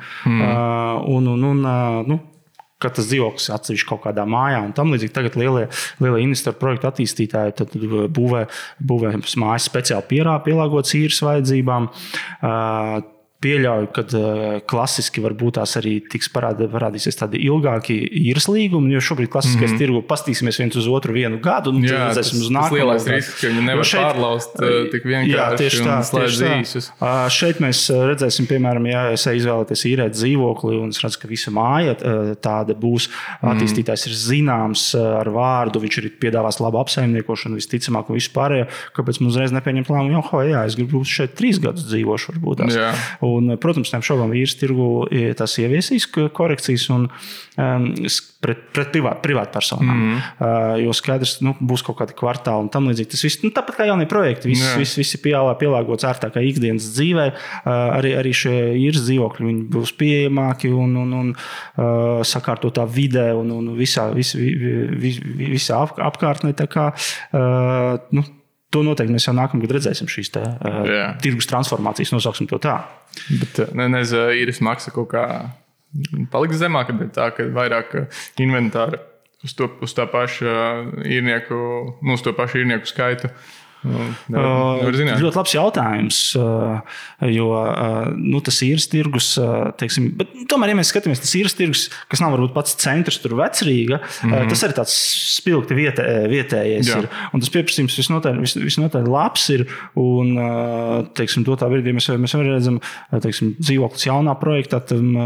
Kad tas dzīvoklis atsevišķi kaut kādā mājā un tam līdzīgi. Tagad lielie investoru projektu attīstītāji tad būvē mājas speciāli pielāgotas īres vajadzībām. Pieļauju, ka klasiski varbūt tās arī tiks parādīsies tādi ilgāki īres līgumi, jo šobrīd klasiskais tirgu pastīsimies viens uz otru 1 gadu. Tas lielais risks, ka viņi nevar pārlaust tik vienkārši un slēdz īsus. Šeit mēs redzēsim, piemēram, ja es izvēlēties īrēt dzīvokli un es redzu, ka visa māja tāda būs, attīstītājs ir zināms ar vārdu, viņš arī piedāvās labu apsaimniekošanu, visticamāk un vispārējo, kāpēc mums uzreiz nepieņemt lēmumu, es gribu šeit 3 gadus dzīvošu varbūt tās. Un, protams, šobrīd īres tirgu tas ieviesīs korekcijas un pret privātpersonām. Jo skaidrs, būs kaut kādi kvartāli un tam līdzīgi. Tas viss, tāpat kā jaunie projekti, visi pielāgots ērtākai ikdienas dzīvē. Arī šie īres dzīvokļi viņi būs pieejamāki un sakārtotā vidē un visā apkārtnē. Tā kā, to noteikti mēs jau nākamgad redzēsim šīs tirgus transformācijas, nosauksim to tā. Bet īres maksa kaut kā paliks zemāk, bet tā, ka vairāk inventāra uz tā paša īrnieku, uz to pašu īrnieku skaitu. Ļoti labs jautājums, jo tas īres tirgus, teiksim, bet tomēr, ja mēs skatāmies, tas īres tirgus, kas nav varbūt pats centrs, tur Vecrīga, tas arī tāds spilgti vietējais ir. Un tas pieprasījums visnotaļ labs ir, un, teiksim, dotā brīdī mēs redzam, teiksim, dzīvoklis jaunā projektā,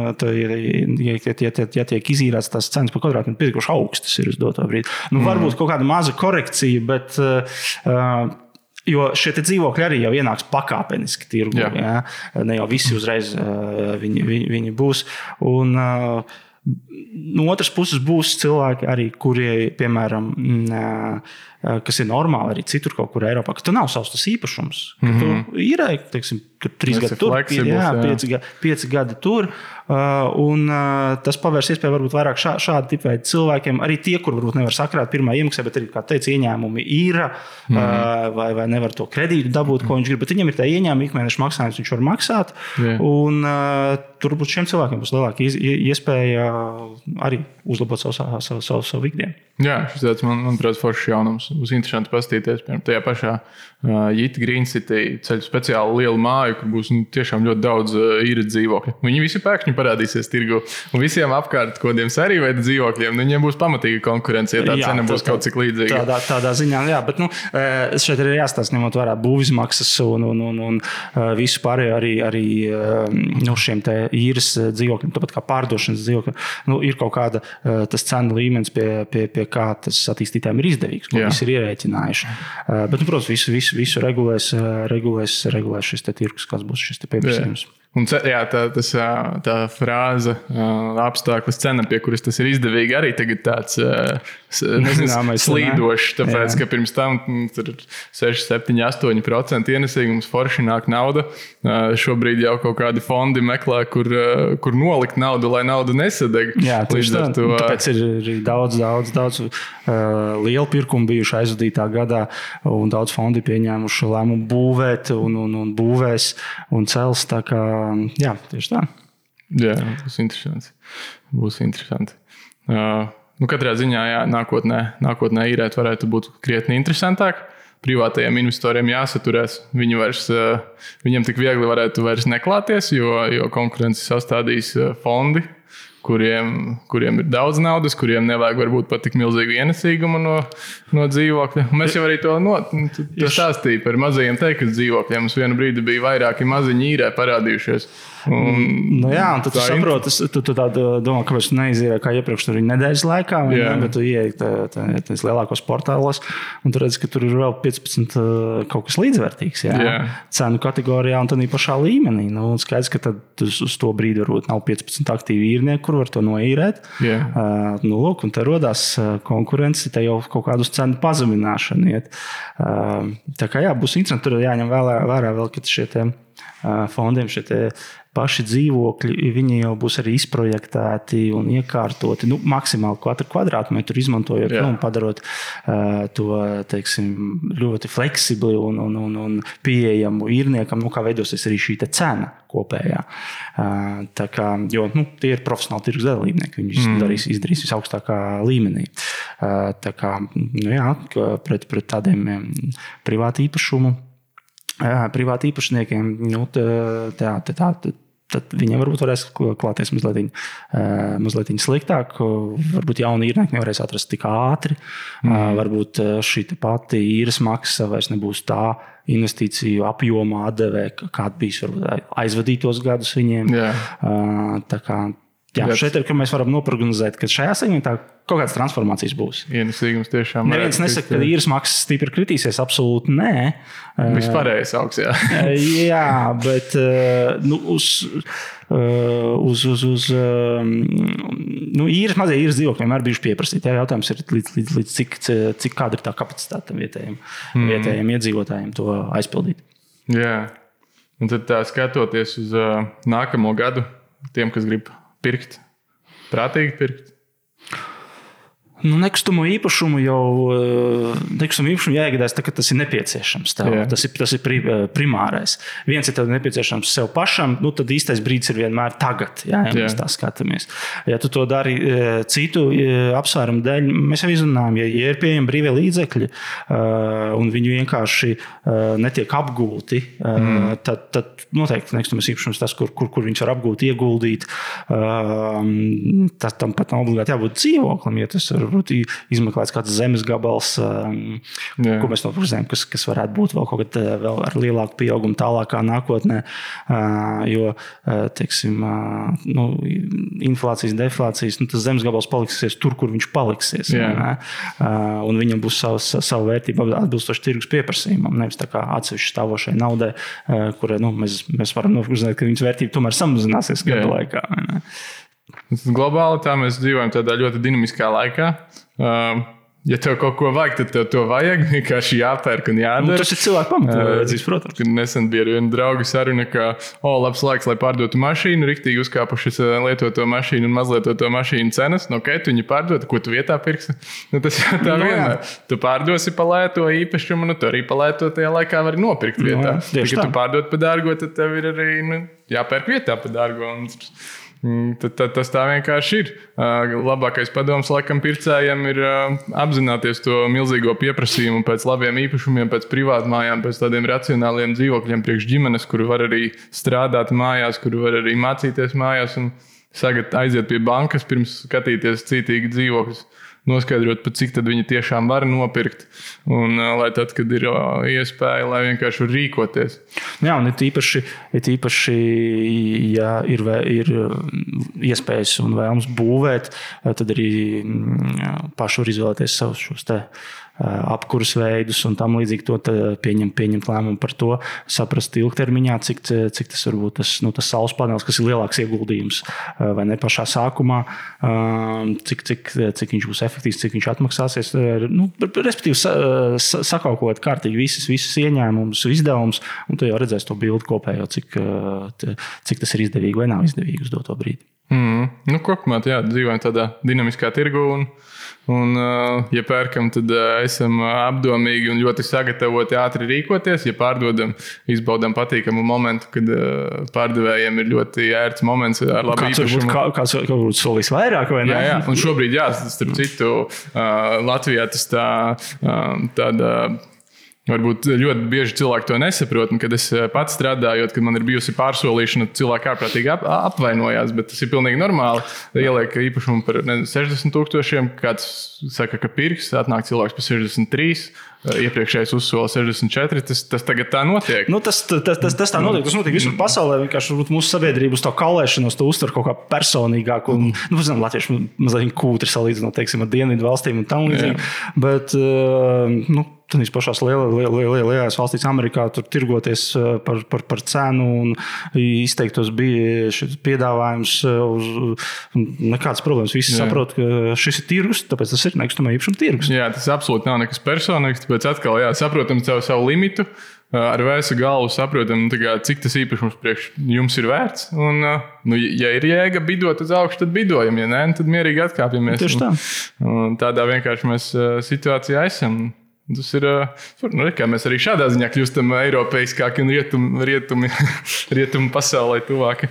ja tiek izīrēts tās cenas par kvadrātmetru, pietiekoši augstas ir uz dotā brīdī. Varbūt kaut kāda maza korekcija, bet jo šie dzīvokļi arī jau ienāks pakāpeniski tirgu. Ne jau visi uzreiz viņi būs. Un No otras puses būs cilvēki arī, kuri, piemēram, kas ir normāli arī citur kaut kur Eiropā, ka tu nav savs tas īpašums. Ka tu īrēji, teiksim, 3 gadi tur, 5 gadi tur, un tas pavērs iespēju varbūt vairāk šādi tipveidi cilvēkiem, arī tie, kur varbūt nevar sakrāt pirmā iemaksā, bet arī, kā teica, ieņēmumi ir, vai nevar to kredītu dabūt, ko viņš grib, bet viņam ir tā ieņēmuma ikmēneša maksājums, viņš var maksāt, un tur būs šiem cilvēkiem būs lielāka iespēja arī uzlabot savu ikdienu. Jā, šis tāds, manuprāt, foršs jaunums. Būs interesanti pastīties, piemēram, tajā pašā Jita Green City ceļu speciāli lielu māju, kur būs tiešām ļoti daudz īra dzīvokļu. Viņi visi pēkšņi parādīsies tirgu, un visiem apkārt kodiem arī veida dzīvokļiem, viņiem būs pamatīga konkurence, ja tā cena būs kaut cik līdzīga. Tādā ziņā, jā, bet šeit ir jāstāsta, ņemot vērā būvizmaksas un visu pārējo arī šiem te īres dzīvokļiem, tāpat kā pārdošanas dzīvokļiem, ir kaut kāda tas cenu līmenis pie kā tas attīstītājiem ir izdevīgs, ko visi ir ierēķinājuši. Bet, protams, visu regulēs šis te tirgus, kāds būs šis te pieprasījums. Un tā frāze apstākļus cena, pie kuras tas ir izdevīgi, arī tagad tāds slīdošs, tāpēc, ka pirms tam 6, 7, 8% ienesīgums forši nāk nauda. Šobrīd jau kaut kādi fondi meklē, kur nolikt naudu, lai nauda nesadeg. Jā, tāpēc ir daudz lielu pirkumu bijuši aizvadītā gadā, un daudz fondi pieņēmuši lēmumu būvēt un būvēs un cels, tā kā jā, tieši tā. Jā, būs interesanti. Katrā ziņā, jā, nākotnē īrēt varētu būt krietni interesantāk. Privātajiem investoriem jāsaturēs. Viņiem tik viegli varētu vairs neklāties, jo konkurenci sastādīs fondi, kuriem ir daudz naudas, kuriem nevajag varbūt pat tik milzīgu ienesīgumu no dzīvokļa. Mēs jau arī to stāstīja par mazajiem teikas dzīvokļiem. Mums vienu brīdi bija vairāki maziņi īrē parādījušies. Un tad tu saproti, tu domā, kāpēc tu neizīrē kā iepriekš tur nedēļas laikā, bet tu ieej tās lielākos portālos, un tu redzi, ka tur ir vēl 15 kaut kas līdzvērtīgs, cenu kategorijā un tādā pašā līmenī. Skaidrs, ka tad uz to brīdi varbūt nav 15 aktīvi īrnieki, kur var to noīrēt. Lūk, un te rodās konkurence, te jau kaut kādu cenu pazemināšanu iet. Tā kā būs interesanti, tur jāņem vērā vēl, ka šie te fondiem šie te paši dzīvokļi, viņi jau būs arī izprojektēti un iekārtoti, maksimāli katru kvadrātmetru izmantojot, un padarot to, teiksim, ļoti fleksibli un pieejamu īrniekam, kā veidosies arī šī te cena kopējā. Tā kā, jo, tie ir profesionāli tirgus dalībnieki, viņi izdarīs visaugstākā līmenī. Tā kā, pret tādiem privāti īpašniekiem, tad viņiem varbūt varēs klāties mazliet sliktāk. Varbūt jauni īrnieki nevarēs atrast tik ātri. Varbūt šī pati īres maksa vairs nebūs tā investīciju apjomā atdevē, kāda bijis varbūt aizvadītos gadus viņiem. Tā kā, šeit ir, ka mēs varam noprognozēt, ka šajā segmentā kaut kādas transformācijas būs. Ienesīgums tiešām. Neviens nesaka, ka īres maksas stipri kritīsies, absolūti nē. Vispārējais augs, jā. Jā, bet īres mazie īres dzīvokļi vienmēr bijuši pieprasīti. Jautājums ir līdz cik kāda ir tā kapacitāte vietējiem iedzīvotājiem to aizpildīt. Jā. Un tad skatoties uz nākamo gadu, tiem, kas grib pirkt, prātīgi pirkt? Nekustamo īpašumu jāiegādājas, ka tas ir nepieciešams. Tas ir primārais. Viens ir nepieciešams sev pašam, tad īstais brīdis ir vienmēr tagad, ja mēs tā skatāmies. Ja tu to dari citu apsvērumu dēļ, mēs jau izrunājam, ja ir pieejami brīvie līdzekļi un viņi vienkārši netiek apgūti, tad noteikti nekustamos īpašums tas, kur viņš var apgūt, ieguldīt. Tam pat nav obligāti jābūt dzīvoklim, ja tas ir izmeklēts kāds zemes gabals, ko mēs noprozējam, kas varētu būt vēl kaut kad vēl ar lielāku pieaugumu tālākā nākotnē, jo, teiksim, inflācijas, deflācijas, tas zemes gabals paliksies tur, kur viņš paliksies. Un viņam būs savu vērtību atbilstoši tirgus pieprasījumam, nevis tā kā atsevišķi stāvošai naudai, kurai mēs varam noprozēt, ka viņas vērtība tomēr samazināsies gadu laikā. Globāli tā mēs dzīvojam tādā ļoti dinamiskā laikā. Ja tev kaut ko vajag, tad tev to vajag. Vienkārši jāpērk un jādara. Tas ir cilvēku pamatvērtības, protams. Nesen bija ar vienu draugu saruna, ka labs laiks, lai pārdotu mašīnu, riktīgi uzkāpušas lietoto mašīnu un mazlietoto mašīnu cenas. Ok, tu viņu pārdod, ko tu vietā pirksi? Tas jau tā vienmēr. Tu pārdosi pa lēto īpašumu, tu arī pa lēto tajā laikā vari nopirkt vietā. Ja tu pārdod pa dārgo, tad tev ir arī jāpērk vietā pa dārgo. Tas tā vienkārši ir. Labākais padoms laikam pircējiem ir apzināties to milzīgo pieprasījumu pēc labiem īpašumiem, pēc privātmājām, pēc tādiem racionāliem dzīvokļiem priekš ģimenes, kuru var arī strādāt mājās, kuru var arī mācīties mājās un aiziet pie bankas pirms skatīties citīgi dzīvokļus. Noskaidrot, cik tad viņi tiešām var nopirkt. Un lai tad, kad ir iespēja, lai vienkārši var rīkoties. Jā, un ir īpaši ja ir iespējas un vēlams būvēt, tad arī paši var izvēlēties savus šos te apkuras veidus un tam līdzīgi to pieņemt lēmumu par to, saprast ilgtermiņā, cik tas varbūt tas saules panelis, kas ir lielāks ieguldījums vai ne pašā sākumā, cik viņš būs efektīvs, cik viņš atmaksāsies. Respektīvi, sakalkulēt kārtīgi visas ieņēmumus, izdevumus, un tu jau redzēsi to bildi kopējo, cik tas ir izdevīgi vai nav izdevīgi uz doto brīdi. Kopumā dzīvojam tādā dinamiskā tirgu un ja pērkam, tad esam apdomīgi un ļoti sagatavoti ātri rīkoties. Ja pārdodam, izbaudām patīkamu momentu, kad pārdevējiem ir ļoti ērts moments ar labu īpašumu. Kāds varbūt solīs vairāk, vai ne? Jā, un šobrīd, starp citu, Latvijā tas tāda... Varbūt ļoti bieži cilvēki to nesaprot, un kad es pats strādājot, kad man ir bijusi pārsolīšana, cilvēki ārprātīgi apvainojās, bet tas ir pilnīgi normāli. Ieliek īpašumu par 60,000, kāds saka, ka pirks, atnāk cilvēks par 63, iepriekšējais uzsola 64, tas tagad tā notiek. Tas tā notiek, tas notiek visur pasaulē, vienkārši mūsu sabiedrība uz to kalēšanos, to uztver kaut kā personīgāk, un, latvieši mazliet kūtri salīdzinot, teiksim, ar dienvidu valstīm un tam līdzīgi, bet, Tādīs pašās lielajās valstīs Amerikā tur tirgoties par cenu un izteiktos bija šis piedāvājums nekādas problēmas. Visi saprot, ka šis ir tirgus, tāpēc tas ir nekustamā īpašuma tirgus. Jā, tas absolūti nav nekas personīgs, tāpēc atkal saprotam savu limitu. Ar vēsu galvu saprotam, cik tas īpašums priekš jums ir vērts. Un, ja ir jēga bidot uz augšu, tad bidojam. Ja nē, tad mierīgi atkāpjamies. Tieši tā. Un tādā vienkārši mēs situācijā esam. Tas ir, kā mēs arī šādā ziņā kļūstam eiropeiskāki un rietumu pasaulē tuvāki.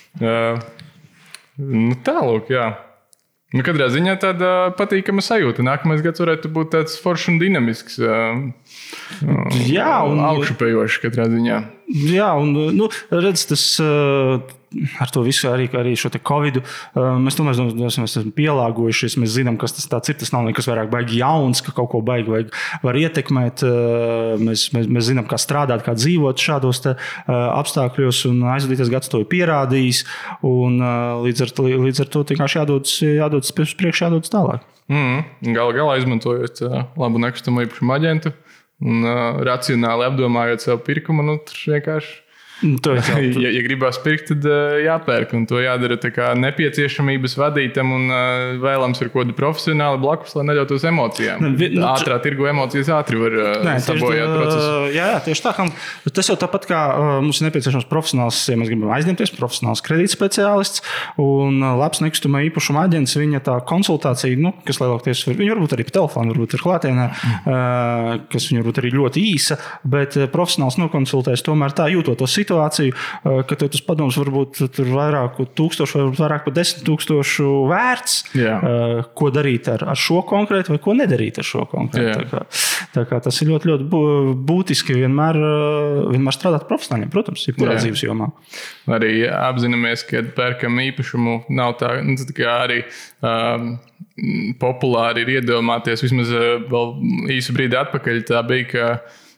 Tālūk, jā. Katrā ziņā tāda patīkama sajūta. Nākamais gads varētu būt tāds foršs un dinamisks. Jā, un augšupejošs katrā ziņā. Jā, un redz, tas ar to visu arī šo te Covidu, mēs tomēr esam pielāgojušies, mēs zinām, kas tas tāds ir, tas nav nekas vairāk baigi jauns, ka kaut ko baigi var ietekmēt, mēs zinām, kā strādāt, kā dzīvot šādos te apstākļos, un aizvadītais gads to ir pierādījis, un līdz ar to vienkārši jādodas priekš, jādodas tālāk. Galā izmantojot labu nekustamo īpašumu aģentu un racionāli apdomājot savu pirkumu, tur vienkārši ja gribās pirkt, tad jāpērk, un to jādara tā kā nepieciešamības vadītam un vēlams ar kodu profesionāli blakus, lai neļautos emocijām. Ātrā tirgu emocijas ātri var sabojāt procesu. Jā, tieši tā. Tas jau tāpat kā mums ir nepieciešams profesionāls, ja mēs gribam aizņemties, profesionāls kredītspeciālists un labs nekustamā īpašuma aģents, viņa tā konsultācija, kas lielākoties, viņa varbūt arī pa telefonu, varbūt ir klātienē, kas viņa varbūt arī ļoti īsa, bet profesionāls nokonsultēs tomēr tā jūtot to situāciju, ka tas padoms varbūt tur vairāku tūkstošu, varbūt vairāk par 10,000 vērts, ko darīt ar šo konkrētu vai ko nedarīt ar šo konkrētu. Tā kā tas ir ļoti, ļoti būtiski vienmēr strādāt profesionāļiem, protams, jebkurā dzīves jomā. Arī apzināmies, ka pērkam īpašumu nav tā kā arī populāri ir iedomāties, vismaz vēl īsu brīdi atpakaļ tā bija, ka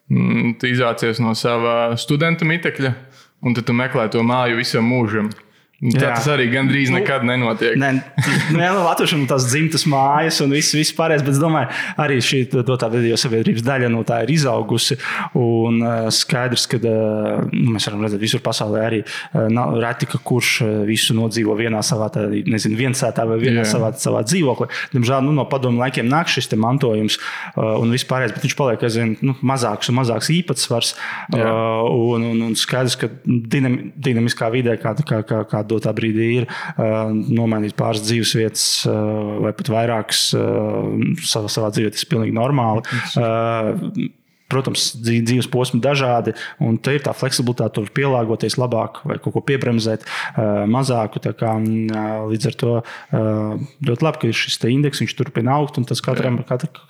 tu izvācies no sava studenta mitekļa, un tad tu meklē to māju visam mūžam. Tas arī gandrīz nekad nenotiek. Latviešu tās dzimtas mājas un viss pārējais, bet es domāju, arī šī dotā video sabiedrības daļa no tā ir izaugusi. Un skaidrs, ka mēs varam redzēt visur pasaulē arī reti, ka kurš visu nodzīvo vienā savā, viensētā vai vienā savā dzīvoklī. Diemžēl no padomu laikiem nāk šis te mantojums un viss pārējais, bet viņš paliek aizvien mazāks un mazāks īpatsvars. Un skaidrs, ka dinamiskā vidē, kā dotā brīdī ir nomainīt pāris dzīvesvietas vai pat vairākas savā dzīvē, tas ir pilnīgi normāli. Protams, dzīves posmi dažādi, un te ir tā fleksibilitāte, tur pielāgoties labāk vai kaut ko piebremzēt mazāku. Tā kā, līdz ar to ļoti labi, ka ir šis te indeks, viņš turpina augt, un tas katram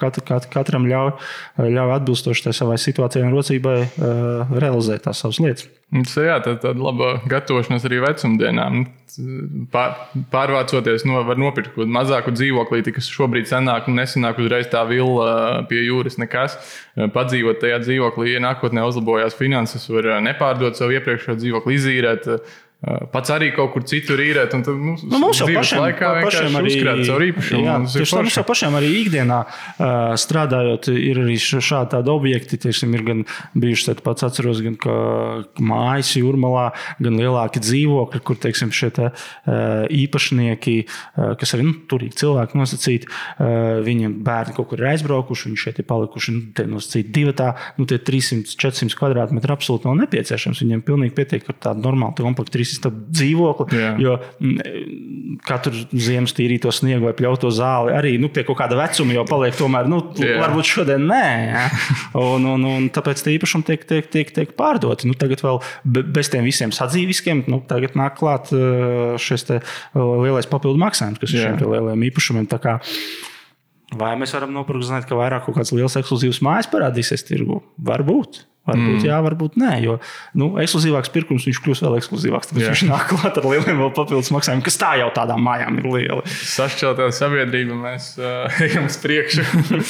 ļauj atbilstoši tai savai situācijai un rocībai realizēt tās savas lietas. Tāda laba gatavošanās arī vecumdienām. Pārvācoties, var nopirkt mazāku dzīvoklīti, kas šobrīd nesanāk uzreiz tā villa pie jūras nekas. Padzīvot tajā dzīvoklī, ja nākotnē uzlabojās finanses, var nepārdot savu iepriekšējo dzīvokli, izīrēt, pats arī kaut kur citur īrēt, un tad mums jau pašiem arī uzkrāt savu īpašumu. Mums jau pašiem arī ikdienā strādājot, ir arī šādi tādi objekti, ir gan bijuši tādi pats atceros, gan mājas Jūrmalā, gan lielāki dzīvokļi, kur, šie īpašnieki, kas arī turīgi cilvēki nosacīti, viņiem bērni kaut kur ir aizbraukuši, viņi šeit ir palikuši, nosacīti divatā, tie 300-400 kvadrātmetri absolūti nav nepieciešams. Viņiem pilnīgi pietiek ar tādu normālu kompaktu dzīvokli, jo katru ziemas tīrīto sniegu vai pļauto zāli arī pie kaut kāda vecuma jau paliek tomēr, varbūt šodien nē. Ja? Un tāpēc tie īpašumi tiek pārdoti. Tagad vēl bez tiem visiem sadzīviskiem, tagad nāk klāt šis te lielais papildu maksājums, kas ir šiem te lielajiem īpašumiem. Tā kā, vai mēs varam noprognozēt, ka vairāk kaut kāds liels ekskluzīvs mājas parādīsies tirgu? Varbūt jā, varbūt nē, jo ekskluzīvāks pirkums, viņš kļūs vēl ekskluzīvāks, tāpēc viņš nāk klāt ar lieliem vēl papildus maksājumiem, kas tā jau tādām mājām ir lieli. Sašķeltā sabiedrība, mēs ejam uz priekšu.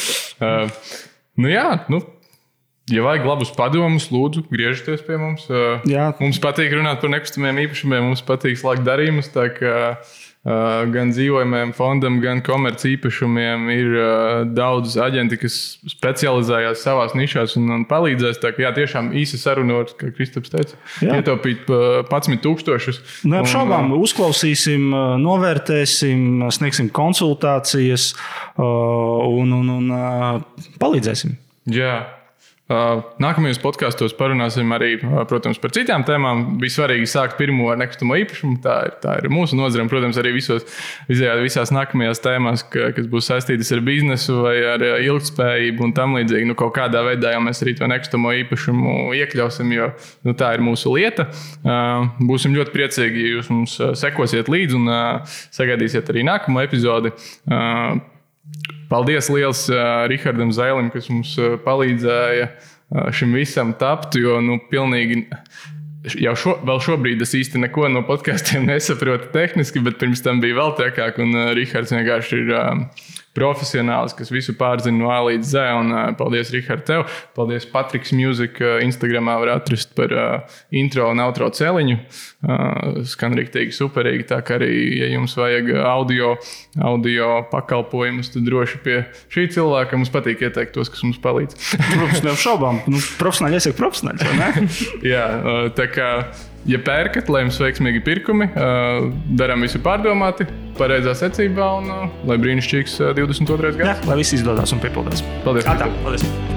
Ja vajag labus padomus, lūdzu, griežieties pie mums. Mums patīk runāt par nekustamiem īpašumiem, mums patīk slēgt darījumus, tā kā gan dzīvojamajam fondam, gan komerci īpašumiem ir daudz aģenti, kas specializējās savās nišās un palīdzēs. Tā kā tiešām īsa saruna, kā Kristaps teica, ietaupīt 11,000. Neapšaubām, uzklausīsim, novērtēsim, sniegsim konsultācijas un palīdzēsim. Jā. Nākamajos podkastos parunāsim arī, protams, par citām tēmām. Bija svarīgi sākt pirmo ar nekustamo īpašumu. Tā ir mūsu nozare. Protams, arī visās nākamajās tēmās, kas būs saistītas ar biznesu vai ar ilgtspējību un tam līdzīgi. Kaut kādā veidā jau mēs arī to nekustamo īpašumu iekļausim, jo tā ir mūsu lieta. Būsim ļoti priecīgi, ja jūs mums sekosiet līdzi un sagaidīsiet arī nākamo epizodi. Paldies liels Rihardam Zailim, kas mums palīdzēja šim visam tapt, jo pilnīgi jau vēl šobrīd es īsti neko no podkastiem nesaprotu tehniski, bet pirms tam bija vēl trakāk, un Rihards vienkārši ir profesionāls, kas visu pārzina no A līdz Z, un paldies, Rihard, tev. Paldies, Patriks Music, Instagramā var atrast par intro un outro celiņu. Skan riktīgi superīgi, tā kā arī, ja jums vajag audio pakalpojumus, tad droši pie šī cilvēka mums patīk ieteikt tos, kas mums palīdz. Protams, neapšaubām. Profesionāļi iesaka profesionāļi, vai ne? Jā, tā kā, ja pērkat, lai jums veiksmīgi pirkumi, darām visu pārdomāti, pareizā secībā un lai brīnišķīgs 22. gads. Jā, lai viss izdodas un piepildās. Paldies. Paldies.